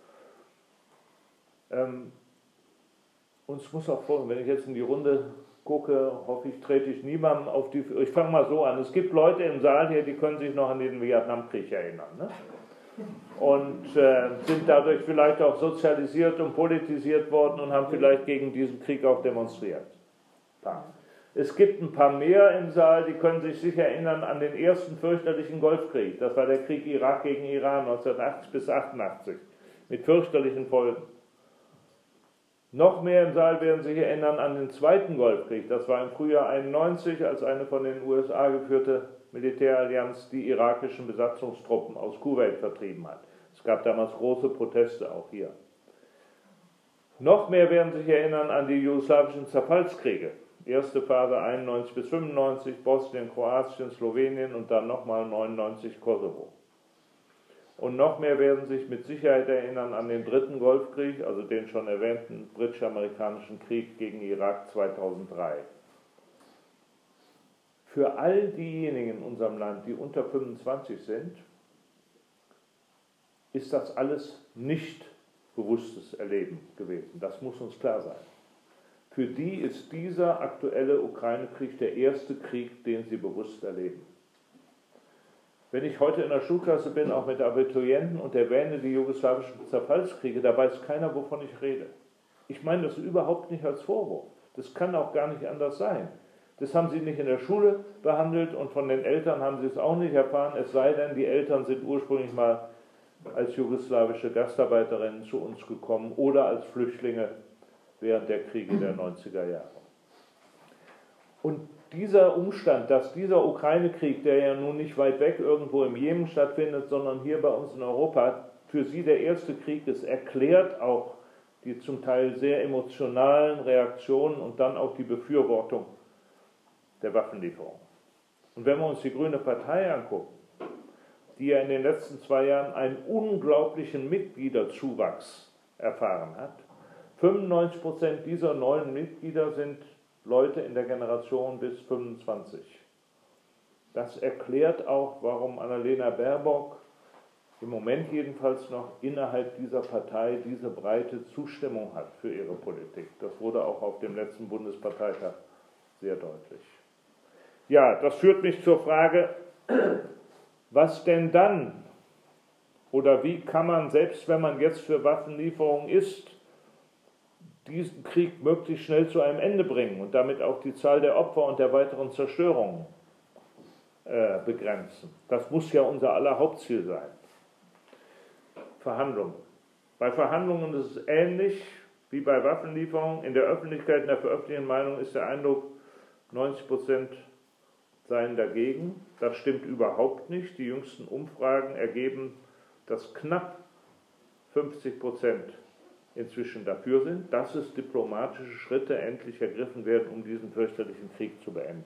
Uns muss auch folgen, wenn ich jetzt in die Runde gucke, hoffe ich, trete ich niemandem auf die... Ich fange mal so an, es gibt Leute im Saal hier, die können sich noch an den Vietnamkrieg erinnern, ne? Und sind dadurch vielleicht auch sozialisiert und politisiert worden und haben vielleicht gegen diesen Krieg auch demonstriert. Es gibt ein paar mehr im Saal, die können sich sicher erinnern an den ersten fürchterlichen Golfkrieg. Das war der Krieg Irak gegen Iran 1980 bis 1988 mit fürchterlichen Folgen. Noch mehr im Saal werden sich erinnern an den zweiten Golfkrieg. Das war im Frühjahr 1991, als eine von den USA geführte Militärallianz die irakischen Besatzungstruppen aus Kuwait vertrieben hat. Es gab damals große Proteste auch hier. Noch mehr werden sich erinnern an die jugoslawischen Zerfallskriege. Erste Phase 91 bis 95, Bosnien, Kroatien, Slowenien und dann nochmal 99 Kosovo. Und noch mehr werden sich mit Sicherheit erinnern an den dritten Golfkrieg, also den schon erwähnten britisch-amerikanischen Krieg gegen Irak 2003. Für all diejenigen in unserem Land, die unter 25 sind, ist das alles nicht bewusstes Erleben gewesen. Das muss uns klar sein. Für die ist dieser aktuelle Ukraine-Krieg der erste Krieg, den sie bewusst erleben. Wenn ich heute in der Schulklasse bin, auch mit Abiturienten, und erwähne die jugoslawischen Zerfallskriege, da weiß keiner, wovon ich rede. Ich meine das überhaupt nicht als Vorwurf. Das kann auch gar nicht anders sein. Das haben sie nicht in der Schule behandelt und von den Eltern haben sie es auch nicht erfahren, es sei denn, die Eltern sind ursprünglich mal als jugoslawische Gastarbeiterinnen zu uns gekommen oder als Flüchtlinge während der Kriege der 90er Jahre. Und dieser Umstand, dass dieser Ukraine-Krieg, der ja nun nicht weit weg irgendwo im Jemen stattfindet, sondern hier bei uns in Europa, für sie der erste Krieg ist, erklärt auch die zum Teil sehr emotionalen Reaktionen und dann auch die Befürwortung der Waffenlieferung. Und wenn wir uns die Grüne Partei angucken, die ja in den letzten 2 Jahren einen unglaublichen Mitgliederzuwachs erfahren hat, 95% dieser neuen Mitglieder sind Leute in der Generation bis 25. Das erklärt auch, warum Annalena Baerbock im Moment jedenfalls noch innerhalb dieser Partei diese breite Zustimmung hat für ihre Politik. Das wurde auch auf dem letzten Bundesparteitag sehr deutlich. Ja, das führt mich zur Frage, was denn dann? Oder wie kann man, selbst wenn man jetzt für Waffenlieferungen ist, diesen Krieg möglichst schnell zu einem Ende bringen und damit auch die Zahl der Opfer und der weiteren Zerstörungen begrenzen? Das muss ja unser aller Hauptziel sein. Verhandlungen. Bei Verhandlungen ist es ähnlich wie bei Waffenlieferungen. In der Öffentlichkeit, in der veröffentlichten Meinung ist der Eindruck, 90% seien dagegen. Das stimmt überhaupt nicht. Die jüngsten Umfragen ergeben, dass knapp 50% inzwischen dafür sind, dass es diplomatische Schritte endlich ergriffen werden, um diesen fürchterlichen Krieg zu beenden.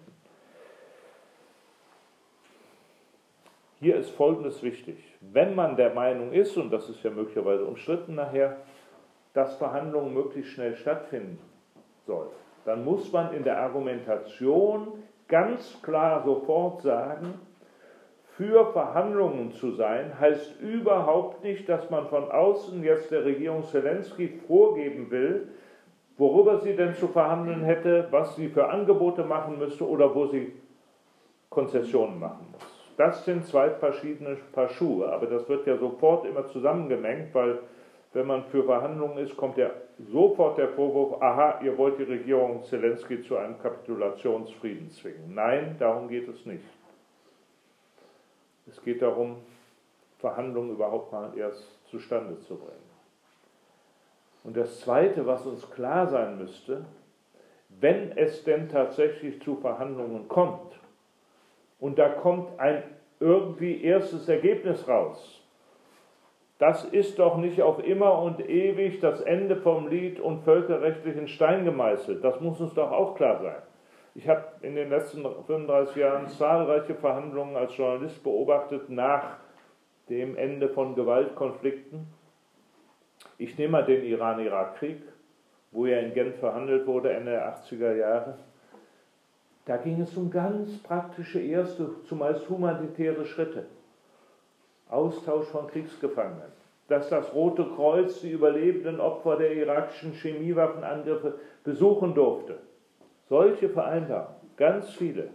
Hier ist Folgendes wichtig. Wenn man der Meinung ist, und das ist ja möglicherweise umstritten nachher, dass Verhandlungen möglichst schnell stattfinden sollen, dann muss man in der Argumentation ganz klar sofort sagen, für Verhandlungen zu sein, heißt überhaupt nicht, dass man von außen jetzt der Regierung Zelensky vorgeben will, worüber sie denn zu verhandeln hätte, was sie für Angebote machen müsste oder wo sie Konzessionen machen muss. Das sind zwei verschiedene Paar Schuhe, aber das wird ja sofort immer zusammengemengt, weil wenn man für Verhandlungen ist, kommt ja sofort der Vorwurf, aha, ihr wollt die Regierung Zelensky zu einem Kapitulationsfrieden zwingen. Nein, darum geht es nicht. Es geht darum, Verhandlungen überhaupt mal erst zustande zu bringen. Und das Zweite, was uns klar sein müsste, wenn es denn tatsächlich zu Verhandlungen kommt und da kommt ein irgendwie erstes Ergebnis raus, das ist doch nicht auf immer und ewig das Ende vom Lied und völkerrechtlich in Stein gemeißelt. Das muss uns doch auch klar sein. Ich habe in den letzten 35 Jahren zahlreiche Verhandlungen als Journalist beobachtet nach dem Ende von Gewaltkonflikten. Ich nehme mal den Iran-Irak-Krieg, wo ja in Genf verhandelt wurde, Ende der 80er Jahre. Da ging es um ganz praktische erste, zumeist humanitäre Schritte. Austausch von Kriegsgefangenen. Dass das Rote Kreuz die überlebenden Opfer der irakischen Chemiewaffenangriffe besuchen durfte. Solche Vereinbarungen, ganz viele.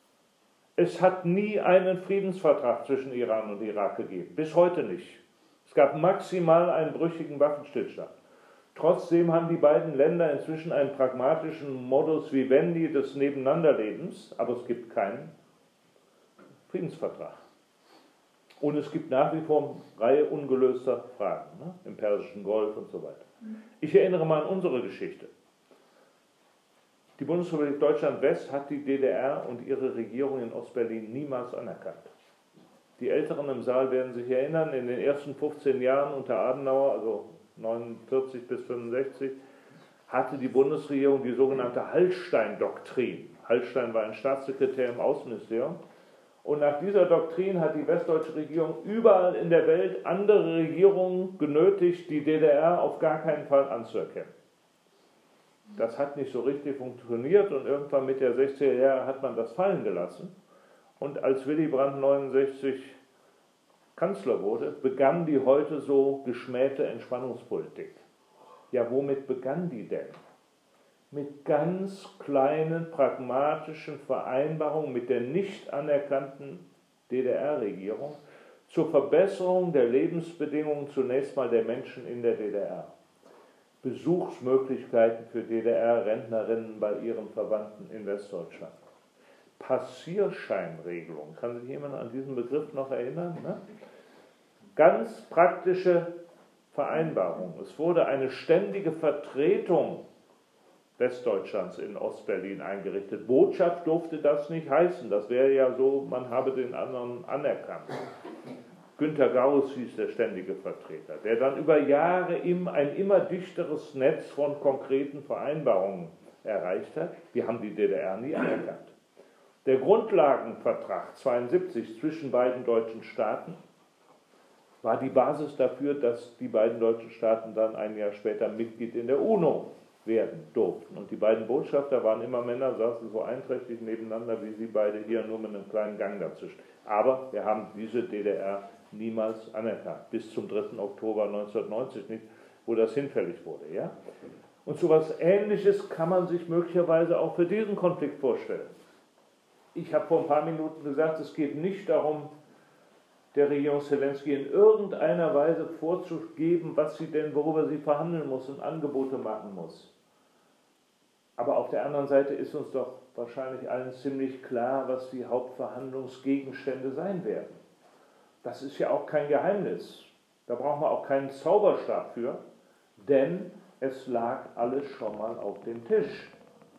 Es hat nie einen Friedensvertrag zwischen Iran und Irak gegeben, bis heute nicht. Es gab maximal einen brüchigen Waffenstillstand. Trotzdem haben die beiden Länder inzwischen einen pragmatischen Modus vivendi des Nebeneinanderlebens, aber es gibt keinen Friedensvertrag. Und es gibt nach wie vor eine Reihe ungelöster Fragen, ne? Im Persischen Golf und so weiter. Ich erinnere mal an unsere Geschichte. Die Bundesrepublik Deutschland-West hat die DDR und ihre Regierung in Ostberlin niemals anerkannt. Die Älteren im Saal werden sich erinnern, in den ersten 15 Jahren unter Adenauer, also 49 bis 65, hatte die Bundesregierung die sogenannte Hallstein-Doktrin. Hallstein war ein Staatssekretär im Außenministerium. Und nach dieser Doktrin hat die westdeutsche Regierung überall in der Welt andere Regierungen genötigt, die DDR auf gar keinen Fall anzuerkennen. Das hat nicht so richtig funktioniert und irgendwann Mitte der 60er Jahre hat man das fallen gelassen. Und als Willy Brandt 69 Kanzler wurde, begann die heute so geschmähte Entspannungspolitik. Ja, womit begann die denn? Mit ganz kleinen pragmatischen Vereinbarungen mit der nicht anerkannten DDR-Regierung zur Verbesserung der Lebensbedingungen zunächst mal der Menschen in der DDR. Besuchsmöglichkeiten für DDR-Rentnerinnen bei ihren Verwandten in Westdeutschland. Passierscheinregelung, kann sich jemand an diesen Begriff noch erinnern? Ne? Ganz praktische Vereinbarung. Es wurde eine ständige Vertretung Westdeutschlands in Ostberlin eingerichtet. Botschaft durfte das nicht heißen. Das wäre ja so, man habe den anderen anerkannt. Günter Gauss hieß der ständige Vertreter, der dann über Jahre ein immer dichteres Netz von konkreten Vereinbarungen erreicht hat. Wir haben die DDR nie anerkannt. Der Grundlagenvertrag 72 zwischen beiden deutschen Staaten war die Basis dafür, dass die beiden deutschen Staaten dann ein Jahr später Mitglied in der UNO werden durften. Und die beiden Botschafter waren immer Männer, saßen so einträchtig nebeneinander wie sie beide hier, nur mit einem kleinen Gang dazwischen. Aber wir haben diese DDR niemals anerkannt, bis zum 3. Oktober 1990 nicht, wo das hinfällig wurde. Ja? Und so etwas Ähnliches kann man sich möglicherweise auch für diesen Konflikt vorstellen. Ich habe vor ein paar Minuten gesagt, es geht nicht darum, der Regierung Zelensky in irgendeiner Weise vorzugeben, worüber sie verhandeln muss und Angebote machen muss. Aber auf der anderen Seite ist uns doch wahrscheinlich allen ziemlich klar, was die Hauptverhandlungsgegenstände sein werden. Das ist ja auch kein Geheimnis. Da braucht man auch keinen Zauberstab für, denn es lag alles schon mal auf dem Tisch.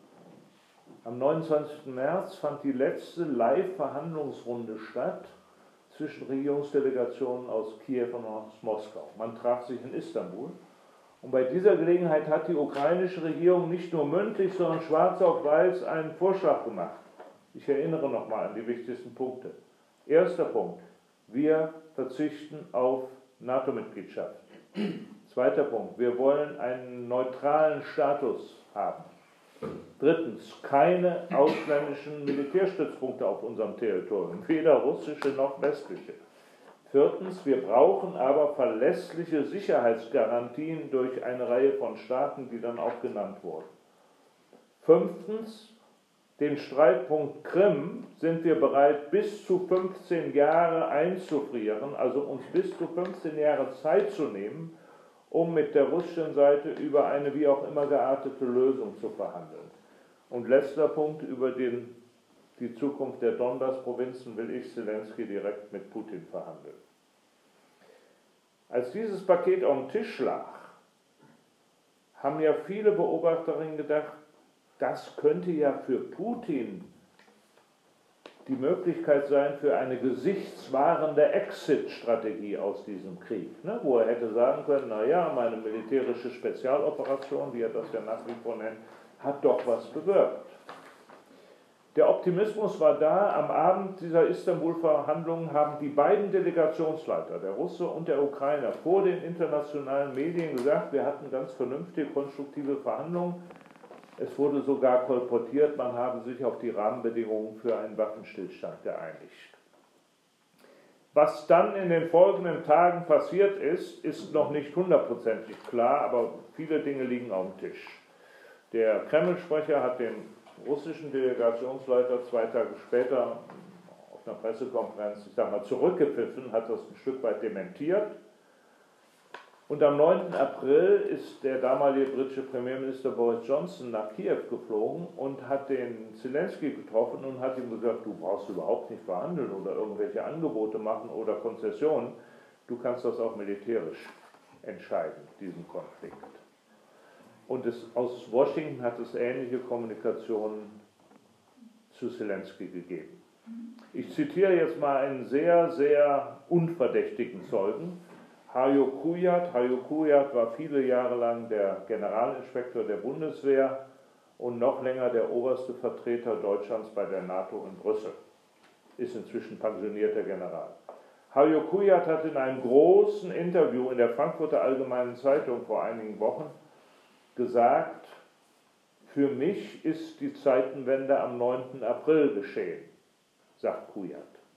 Am 29. März fand die letzte Live-Verhandlungsrunde statt zwischen Regierungsdelegationen aus Kiew und aus Moskau. Man traf sich in Istanbul. Und bei dieser Gelegenheit hat die ukrainische Regierung nicht nur mündlich, sondern schwarz auf weiß einen Vorschlag gemacht. Ich erinnere nochmal an die wichtigsten Punkte. Erster Punkt: Wir verzichten auf NATO-Mitgliedschaft. Zweiter Punkt: Wir wollen einen neutralen Status haben. Drittens: Keine ausländischen Militärstützpunkte auf unserem Territorium, weder russische noch westliche. Viertens: Wir brauchen aber verlässliche Sicherheitsgarantien durch eine Reihe von Staaten, die dann auch genannt wurden. Fünftens: Den Streitpunkt Krim sind wir bereit, bis zu 15 Jahre einzufrieren, also uns bis zu 15 Jahre Zeit zu nehmen, um mit der russischen Seite über eine wie auch immer geartete Lösung zu verhandeln. Und letzter Punkt: Über die Zukunft der Donbass-Provinzen will ich Zelensky direkt mit Putin verhandeln. Als dieses Paket auf dem Tisch lag, haben ja viele Beobachterinnen gedacht, das könnte ja für Putin die Möglichkeit sein für eine gesichtswahrende Exit-Strategie aus diesem Krieg, ne? Wo er hätte sagen können, naja, meine militärische Spezialoperation, wie er das ja nach wie vor nennt, hat doch was bewirkt. Der Optimismus war da. Am Abend dieser Istanbul-Verhandlungen haben die beiden Delegationsleiter, der Russe und der Ukrainer, vor den internationalen Medien gesagt, wir hatten ganz vernünftige, konstruktive Verhandlungen. Es wurde sogar kolportiert, man habe sich auf die Rahmenbedingungen für einen Waffenstillstand geeinigt. Was dann in den folgenden Tagen passiert ist, ist noch nicht hundertprozentig klar, aber viele Dinge liegen auf dem Tisch. Der Kreml-Sprecher hat den russischen Delegationsleiter 2 Tage später auf einer Pressekonferenz, ich sage mal, zurückgepfiffen, hat das ein Stück weit dementiert. Und am 9. April ist der damalige britische Premierminister Boris Johnson nach Kiew geflogen und hat den Zelensky getroffen und hat ihm gesagt, du brauchst überhaupt nicht verhandeln oder irgendwelche Angebote machen oder Konzessionen, du kannst das auch militärisch entscheiden, diesen Konflikt. Und aus Washington hat es ähnliche Kommunikationen zu Zelensky gegeben. Ich zitiere jetzt mal einen sehr, sehr unverdächtigen Zeugen, Hajo Kujat. Hajo Kujat war viele Jahre lang der Generalinspektor der Bundeswehr und noch länger der oberste Vertreter Deutschlands bei der NATO in Brüssel. Ist inzwischen pensionierter General. Hajo Kujat hat in einem großen Interview in der Frankfurter Allgemeinen Zeitung vor einigen Wochen gesagt, für mich ist die Zeitenwende am 9. April geschehen, sagt Kujat.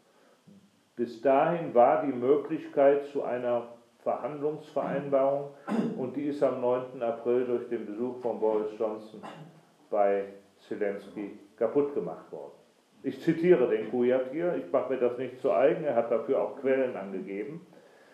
Bis dahin war die Möglichkeit zu einer Verhandlungsvereinbarung und die ist am 9. April durch den Besuch von Boris Johnson bei Zelensky kaputt gemacht worden. Ich zitiere den Kujat hier, ich mache mir das nicht zu eigen, er hat dafür auch Quellen angegeben.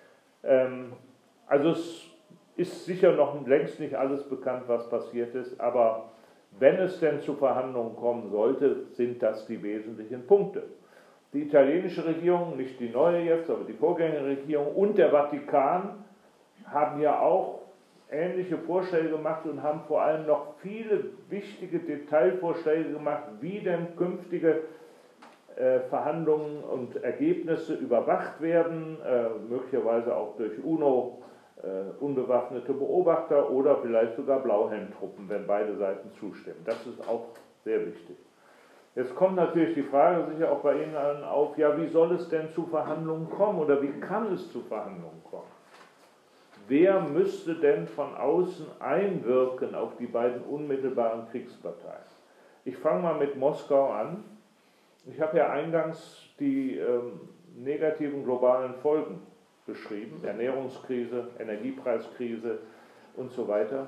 Also es ist sicher noch längst nicht alles bekannt, was passiert ist, aber wenn es denn zu Verhandlungen kommen sollte, sind das die wesentlichen Punkte. Die italienische Regierung, nicht die neue jetzt, aber die Vorgängerregierung und der Vatikan haben ja auch ähnliche Vorschläge gemacht und haben vor allem noch viele wichtige Detailvorschläge gemacht, wie denn künftige Verhandlungen und Ergebnisse überwacht werden, möglicherweise auch durch UNO, unbewaffnete Beobachter oder vielleicht sogar Blauhelmtruppen, wenn beide Seiten zustimmen. Das ist auch sehr wichtig. Jetzt kommt natürlich die Frage sicher auch bei Ihnen allen auf, ja, wie soll es denn zu Verhandlungen kommen oder wie kann es zu Verhandlungen kommen? Wer müsste denn von außen einwirken auf die beiden unmittelbaren Kriegsparteien? Ich fange mal mit Moskau an. Ich habe ja eingangs die negativen globalen Folgen beschrieben, Ernährungskrise, Energiepreiskrise und so weiter.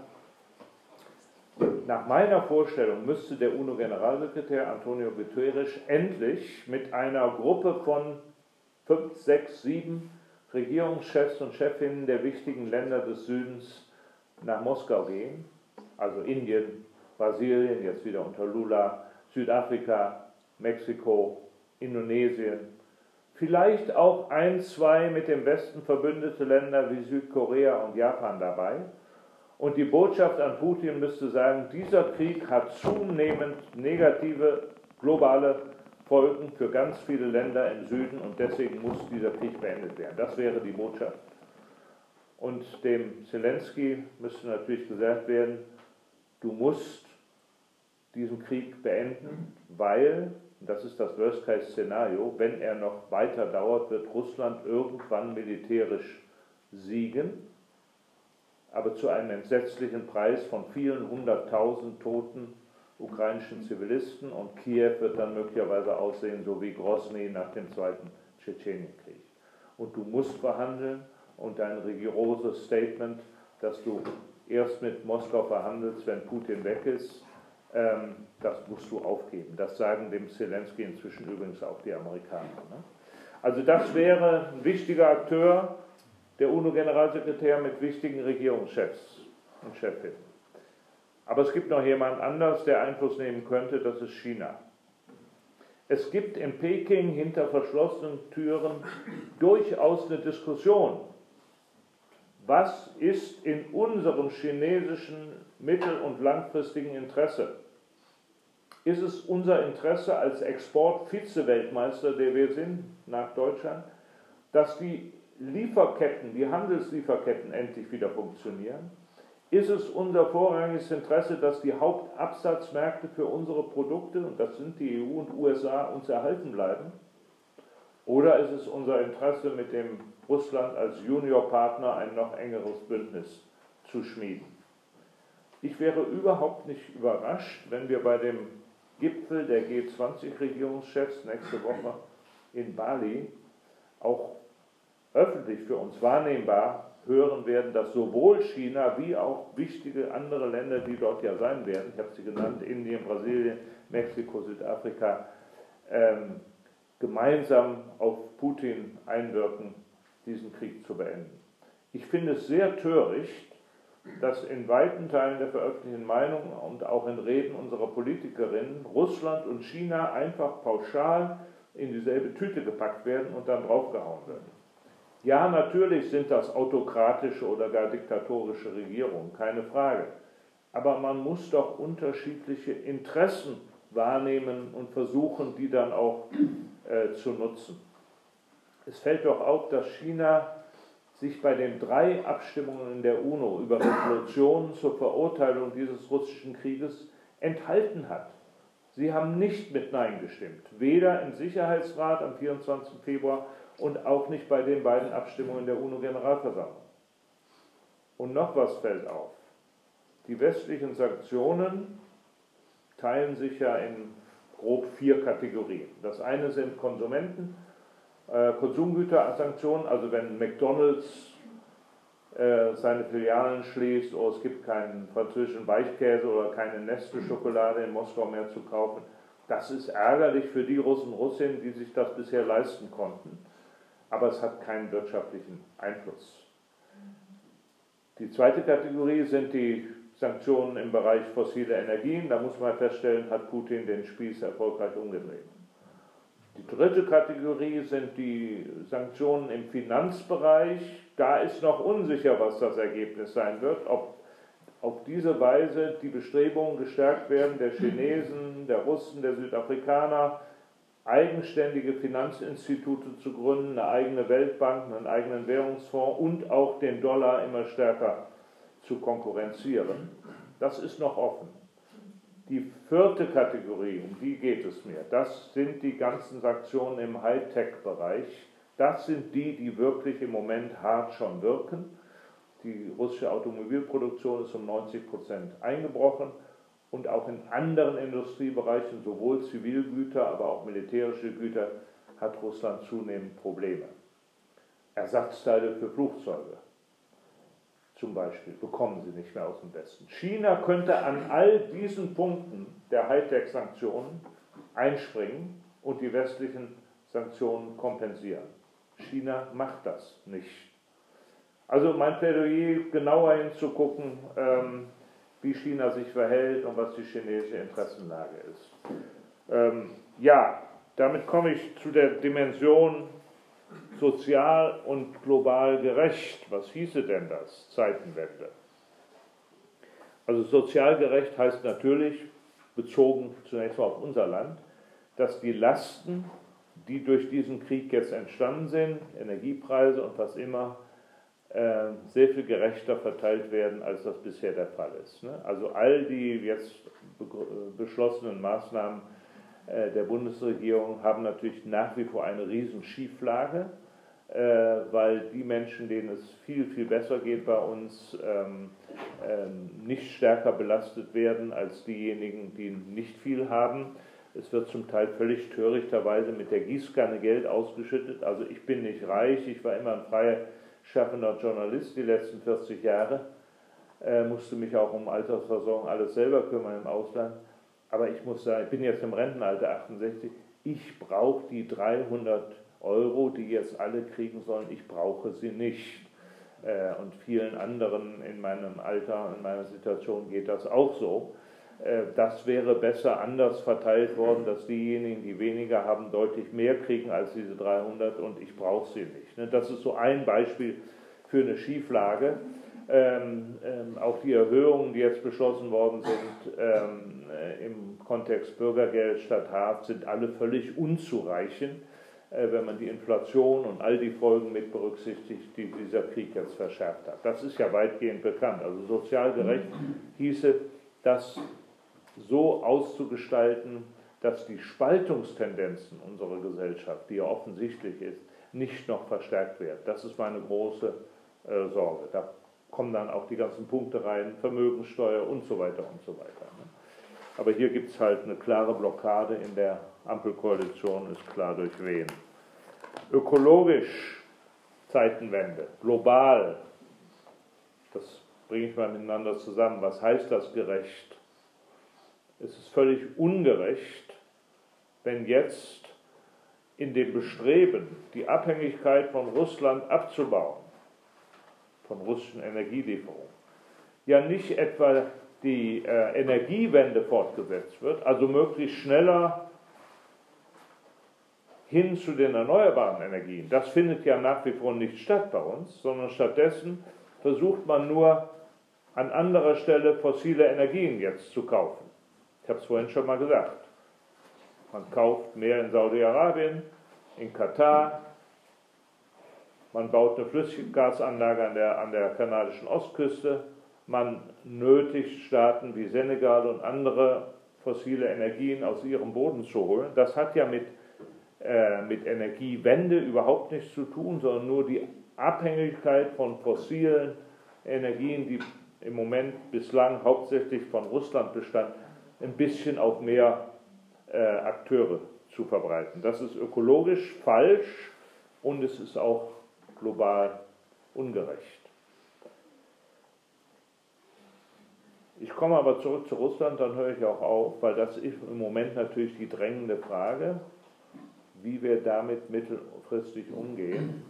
Nach meiner Vorstellung müsste der UNO-Generalsekretär Antonio Guterres endlich mit einer Gruppe von 5, 6, 7 Regierungschefs und Chefinnen der wichtigen Länder des Südens nach Moskau gehen, also Indien, Brasilien, jetzt wieder unter Lula, Südafrika, Mexiko, Indonesien, vielleicht auch 1, 2 mit dem Westen verbündete Länder wie Südkorea und Japan dabei. Und die Botschaft an Putin müsste sagen, dieser Krieg hat zunehmend negative globale Folgen für ganz viele Länder im Süden und deswegen muss dieser Krieg beendet werden. Das wäre die Botschaft. Und dem Zelensky müsste natürlich gesagt werden, du musst diesen Krieg beenden, weil, das ist das Worst-Case-Szenario, wenn er noch weiter dauert, wird Russland irgendwann militärisch siegen, aber zu einem entsetzlichen Preis von vielen 100.000 toten ukrainischen Zivilisten und Kiew wird dann möglicherweise aussehen, so wie Grozny nach dem Zweiten Tschetschenienkrieg. Und du musst verhandeln und ein rigoroses Statement, dass du erst mit Moskau verhandelst, wenn Putin weg ist, das musst du aufgeben. Das sagen dem Zelensky inzwischen übrigens auch die Amerikaner. Ne? Also das wäre ein wichtiger Akteur, der UNO-Generalsekretär mit wichtigen Regierungschefs und Chefinnen. Aber es gibt noch jemand anders, der Einfluss nehmen könnte, das ist China. Es gibt in Peking hinter verschlossenen Türen durchaus eine Diskussion was ist in unserem chinesischen mittel- und langfristigen Interesse? Ist es unser Interesse als Export-Vize-Weltmeister, der wir sind, nach Deutschland, dass die Lieferketten, die Handelslieferketten endlich wieder funktionieren? Ist es unser vorrangiges Interesse, dass die Hauptabsatzmärkte für unsere Produkte, und das sind die EU und USA, uns erhalten bleiben? Oder ist es unser Interesse, mit dem Russland als Juniorpartner ein noch engeres Bündnis zu schmieden? Ich wäre überhaupt nicht überrascht, wenn wir bei dem Gipfel der G20-Regierungschefs nächste Woche in Bali auch öffentlich für uns wahrnehmbar hören werden, dass sowohl China wie auch wichtige andere Länder, die dort ja sein werden, ich habe sie genannt, Indien, Brasilien, Mexiko, Südafrika, gemeinsam auf Putin einwirken, diesen Krieg zu beenden. Ich finde es sehr töricht, dass in weiten Teilen der veröffentlichten Meinung und auch in Reden unserer Politikerinnen Russland und China einfach pauschal in dieselbe Tüte gepackt werden und dann draufgehauen wird. Ja, natürlich sind das autokratische oder gar diktatorische Regierungen, keine Frage. Aber man muss doch unterschiedliche Interessen wahrnehmen und versuchen, die dann auch zu nutzen. Es fällt doch auf, dass China sich bei den 3 Abstimmungen in der UNO über Resolutionen zur Verurteilung dieses russischen Krieges enthalten hat. Sie haben nicht mit Nein gestimmt, weder im Sicherheitsrat am 24. Februar und auch nicht bei den beiden Abstimmungen der UNO-Generalversammlung. Und noch was fällt auf. Die westlichen Sanktionen teilen sich ja in grob 4 Kategorien. Das eine sind Konsumgütersanktionen, also wenn McDonald's seine Filialen schließt oder es gibt keinen französischen Weichkäse oder keine Nestle-Schokolade in Moskau mehr zu kaufen. Das ist ärgerlich für die Russen und Russinnen, die sich das bisher leisten konnten, aber es hat keinen wirtschaftlichen Einfluss. Die zweite Kategorie sind die Sanktionen im Bereich fossile Energien. Da muss man feststellen, hat Putin den Spieß erfolgreich umgedreht. Die dritte Kategorie sind die Sanktionen im Finanzbereich. Da ist noch unsicher, was das Ergebnis sein wird, ob auf diese Weise die Bestrebungen gestärkt werden der Chinesen, der Russen, der Südafrikaner, eigenständige Finanzinstitute zu gründen, eine eigene Weltbank, einen eigenen Währungsfonds und auch den Dollar immer stärker zu konkurrenzieren. Das ist noch offen. Die vierte Kategorie, um die geht es mir, das sind die ganzen Sanktionen im Hightech-Bereich. Das sind die, die wirklich im Moment hart schon wirken. Die russische Automobilproduktion ist um 90% eingebrochen und auch in anderen Industriebereichen, sowohl Zivilgüter, aber auch militärische Güter, hat Russland zunehmend Probleme. Ersatzteile für Flugzeuge zum Beispiel bekommen sie nicht mehr aus dem Westen. China könnte an all diesen Punkten der Hightech-Sanktionen einspringen und die westlichen Sanktionen kompensieren. China macht das nicht. Also mein Plädoyer, genauer hinzugucken, wie China sich verhält und was die chinesische Interessenlage ist. Ja, damit komme ich zu der Dimension sozial und global gerecht. Was hieße denn das? Zeitenwende. Also sozial gerecht heißt natürlich, bezogen zunächst mal auf unser Land, dass die Lasten, die durch diesen Krieg jetzt entstanden sind, Energiepreise und was immer, sehr viel gerechter verteilt werden, als das bisher der Fall ist. Also all die jetzt beschlossenen Maßnahmen der Bundesregierung haben natürlich nach wie vor eine Riesenschieflage, weil die Menschen, denen es viel, viel besser geht bei uns, nicht stärker belastet werden als diejenigen, die nicht viel haben. Es wird zum Teil völlig törichterweise mit der Gießkanne Geld ausgeschüttet. Also ich bin nicht reich, ich war immer ein freischaffender Journalist die letzten 40 Jahre, musste mich auch um Altersversorgung alles selber kümmern im Ausland. Aber ich muss sagen, ich bin jetzt im Rentenalter 68, ich brauche die 300 Euro, die jetzt alle kriegen sollen, ich brauche sie nicht. Und vielen anderen in meinem Alter, in meiner Situation geht das auch so. Das wäre besser anders verteilt worden, dass diejenigen, die weniger haben, deutlich mehr kriegen als diese 300 und ich brauche sie nicht. Das ist so ein Beispiel für eine Schieflage. Auch die Erhöhungen, die jetzt beschlossen worden sind im Kontext Bürgergeld statt Hartz, sind alle völlig unzureichend, wenn man die Inflation und all die Folgen mit berücksichtigt, die dieser Krieg jetzt verschärft hat. Das ist ja weitgehend bekannt. Also sozial gerecht hieße, das so auszugestalten, dass die Spaltungstendenzen unserer Gesellschaft, die ja offensichtlich ist, nicht noch verstärkt werden. Das ist meine große Sorge. Da kommen dann auch die ganzen Punkte rein, Vermögenssteuer und so weiter und so weiter. Aber hier gibt es halt eine klare Blockade in der Ampelkoalition, ist klar durch wen. Ökologisch Zeitenwende, global, das bringe ich mal miteinander zusammen. Was heißt das gerecht? Es ist völlig ungerecht, wenn jetzt in dem Bestreben, die Abhängigkeit von Russland abzubauen, von russischen Energielieferungen, ja nicht etwa die Energiewende fortgesetzt wird, also möglichst schneller hin zu den erneuerbaren Energien. Das findet ja nach wie vor nicht statt bei uns, sondern stattdessen versucht man nur an anderer Stelle fossile Energien jetzt zu kaufen. Ich habe es vorhin schon mal gesagt. Man kauft mehr in Saudi-Arabien, in Katar, man baut eine Flüssiggasanlage an der kanadischen Ostküste, man nötigt Staaten wie Senegal und andere fossile Energien aus ihrem Boden zu holen. Das hat ja mit Energiewende überhaupt nichts zu tun, sondern nur die Abhängigkeit von fossilen Energien, die im Moment bislang hauptsächlich von Russland bestand, ein bisschen auf mehr Akteure zu verbreiten. Das ist ökologisch falsch und es ist auch global ungerecht. Ich komme aber zurück zu Russland, dann höre ich auch auf, weil das ist im Moment natürlich die drängende Frage, wie wir damit mittelfristig umgehen.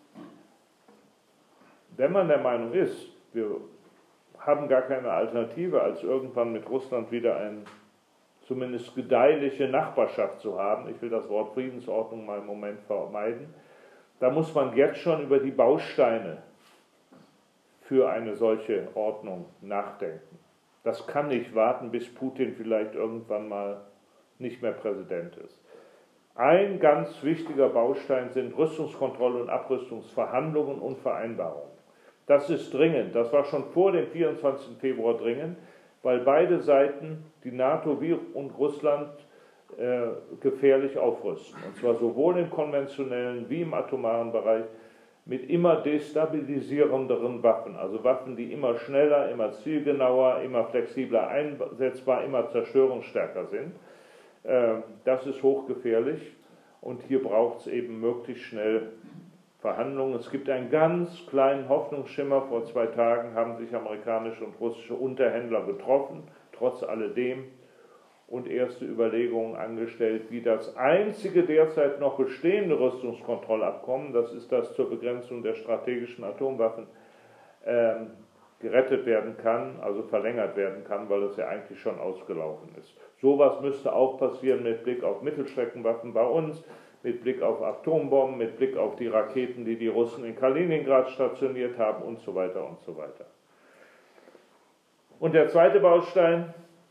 Wenn man der Meinung ist, wir haben gar keine Alternative, als irgendwann mit Russland wieder eine zumindest gedeihliche Nachbarschaft zu haben, ich will das Wort Friedensordnung mal im Moment vermeiden, da muss man jetzt schon über die Bausteine für eine solche Ordnung nachdenken. Das kann nicht warten, bis Putin vielleicht irgendwann mal nicht mehr Präsident ist. Ein ganz wichtiger Baustein sind Rüstungskontrolle und Abrüstungsverhandlungen und Vereinbarungen. Das ist dringend. Das war schon vor dem 24. Februar dringend, weil beide Seiten, die NATO wie und Russland, gefährlich aufrüsten. Und zwar sowohl im konventionellen wie im atomaren Bereich mit immer destabilisierenderen Waffen. Also Waffen, die immer schneller, immer zielgenauer, immer flexibler einsetzbar, immer zerstörungsstärker sind. Das ist hochgefährlich und hier braucht es eben möglichst schnell Verhandlungen. Es gibt einen ganz kleinen Hoffnungsschimmer. Vor 2 Tagen haben sich amerikanische und russische Unterhändler getroffen, trotz alledem, und erste Überlegungen angestellt, wie das einzige derzeit noch bestehende Rüstungskontrollabkommen, das ist das zur Begrenzung der strategischen Atomwaffen, gerettet werden kann, also verlängert werden kann, weil es ja eigentlich schon ausgelaufen ist. Sowas müsste auch passieren mit Blick auf Mittelstreckenwaffen bei uns, mit Blick auf Atombomben, mit Blick auf die Raketen, die die Russen in Kaliningrad stationiert haben und so weiter und so weiter. Und der zweite Baustein: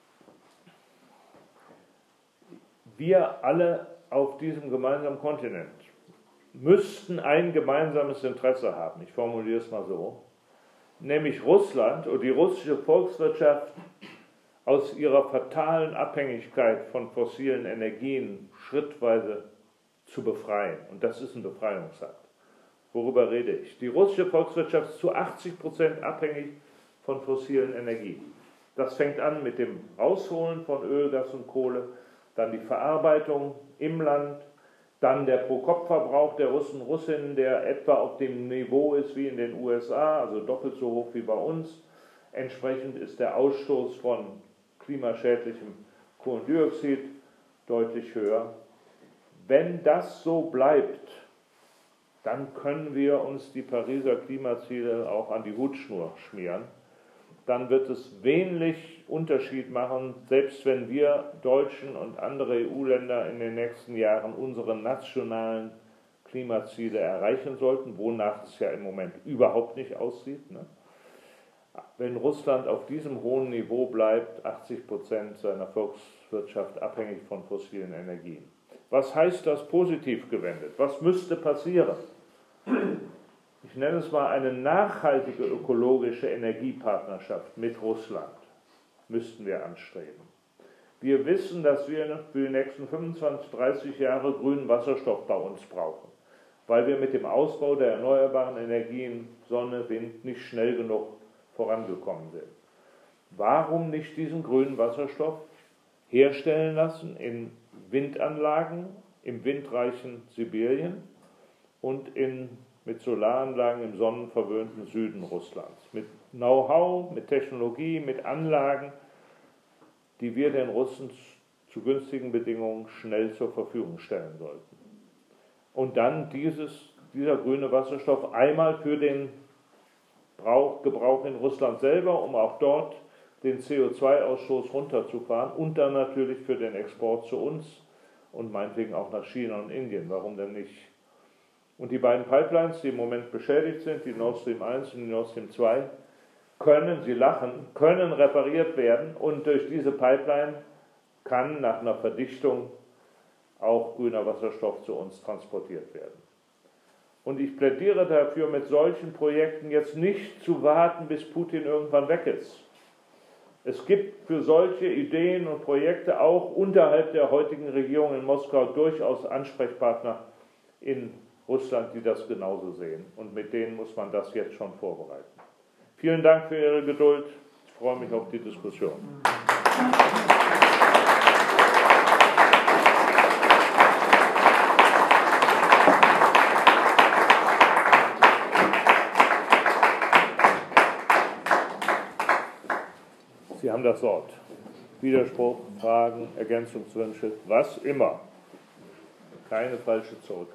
Wir alle auf diesem gemeinsamen Kontinent müssten ein gemeinsames Interesse haben, ich formuliere es mal so, nämlich Russland und die russische Volkswirtschaft aus ihrer fatalen Abhängigkeit von fossilen Energien schrittweise zu befreien. Und das ist ein Befreiungsakt. Worüber rede ich? Die russische Volkswirtschaft ist zu 80% abhängig von fossilen Energien. Das fängt an mit dem Rausholen von Öl, Gas und Kohle, dann die Verarbeitung im Land, dann der Pro-Kopf-Verbrauch der Russen und Russinnen, der etwa auf dem Niveau ist wie in den USA, also doppelt so hoch wie bei uns. Entsprechend ist der Ausstoß von klimaschädlichem Kohlendioxid deutlich höher. Wenn das so bleibt, dann können wir uns die Pariser Klimaziele auch an die Hutschnur schmieren. Dann wird es wenig Unterschied machen, selbst wenn wir Deutschen und andere EU-Länder in den nächsten Jahren unsere nationalen Klimaziele erreichen sollten, wonach es ja im Moment überhaupt nicht aussieht. Ne? Wenn Russland auf diesem hohen Niveau bleibt, 80% seiner Volkswirtschaft abhängig von fossilen Energien. Was heißt das positiv gewendet? Was müsste passieren? Ich nenne es mal eine nachhaltige ökologische Energiepartnerschaft mit Russland müssten wir anstreben. Wir wissen, dass wir für die nächsten 25, 30 Jahre grünen Wasserstoff bei uns brauchen, weil wir mit dem Ausbau der erneuerbaren Energien, Sonne, Wind, nicht schnell genug vorangekommen sind. Warum nicht diesen grünen Wasserstoff herstellen lassen in Windanlagen im windreichen Sibirien und mit Solaranlagen im sonnenverwöhnten Süden Russlands? Mit Know-how, mit Technologie, mit Anlagen, die wir den Russen zu günstigen Bedingungen schnell zur Verfügung stellen sollten. Und dann dieser grüne Wasserstoff einmal für den Gebrauch in Russland selber, um auch dort den CO2-Ausstoß runterzufahren und dann natürlich für den Export zu uns und meinetwegen auch nach China und Indien. Warum denn nicht? Und die beiden Pipelines, die im Moment beschädigt sind, die Nord Stream 1 und die Nord Stream 2, können repariert werden und durch diese Pipeline kann nach einer Verdichtung auch grüner Wasserstoff zu uns transportiert werden. Und ich plädiere dafür, mit solchen Projekten jetzt nicht zu warten, bis Putin irgendwann weg ist. Es gibt für solche Ideen und Projekte auch unterhalb der heutigen Regierung in Moskau durchaus Ansprechpartner in Russland, die das genauso sehen. Und mit denen muss man das jetzt schon vorbereiten. Vielen Dank für Ihre Geduld. Ich freue mich auf die Diskussion. Sie haben das Wort. Widerspruch, Fragen, Ergänzungswünsche, was immer. Keine falsche Zurückhaltung.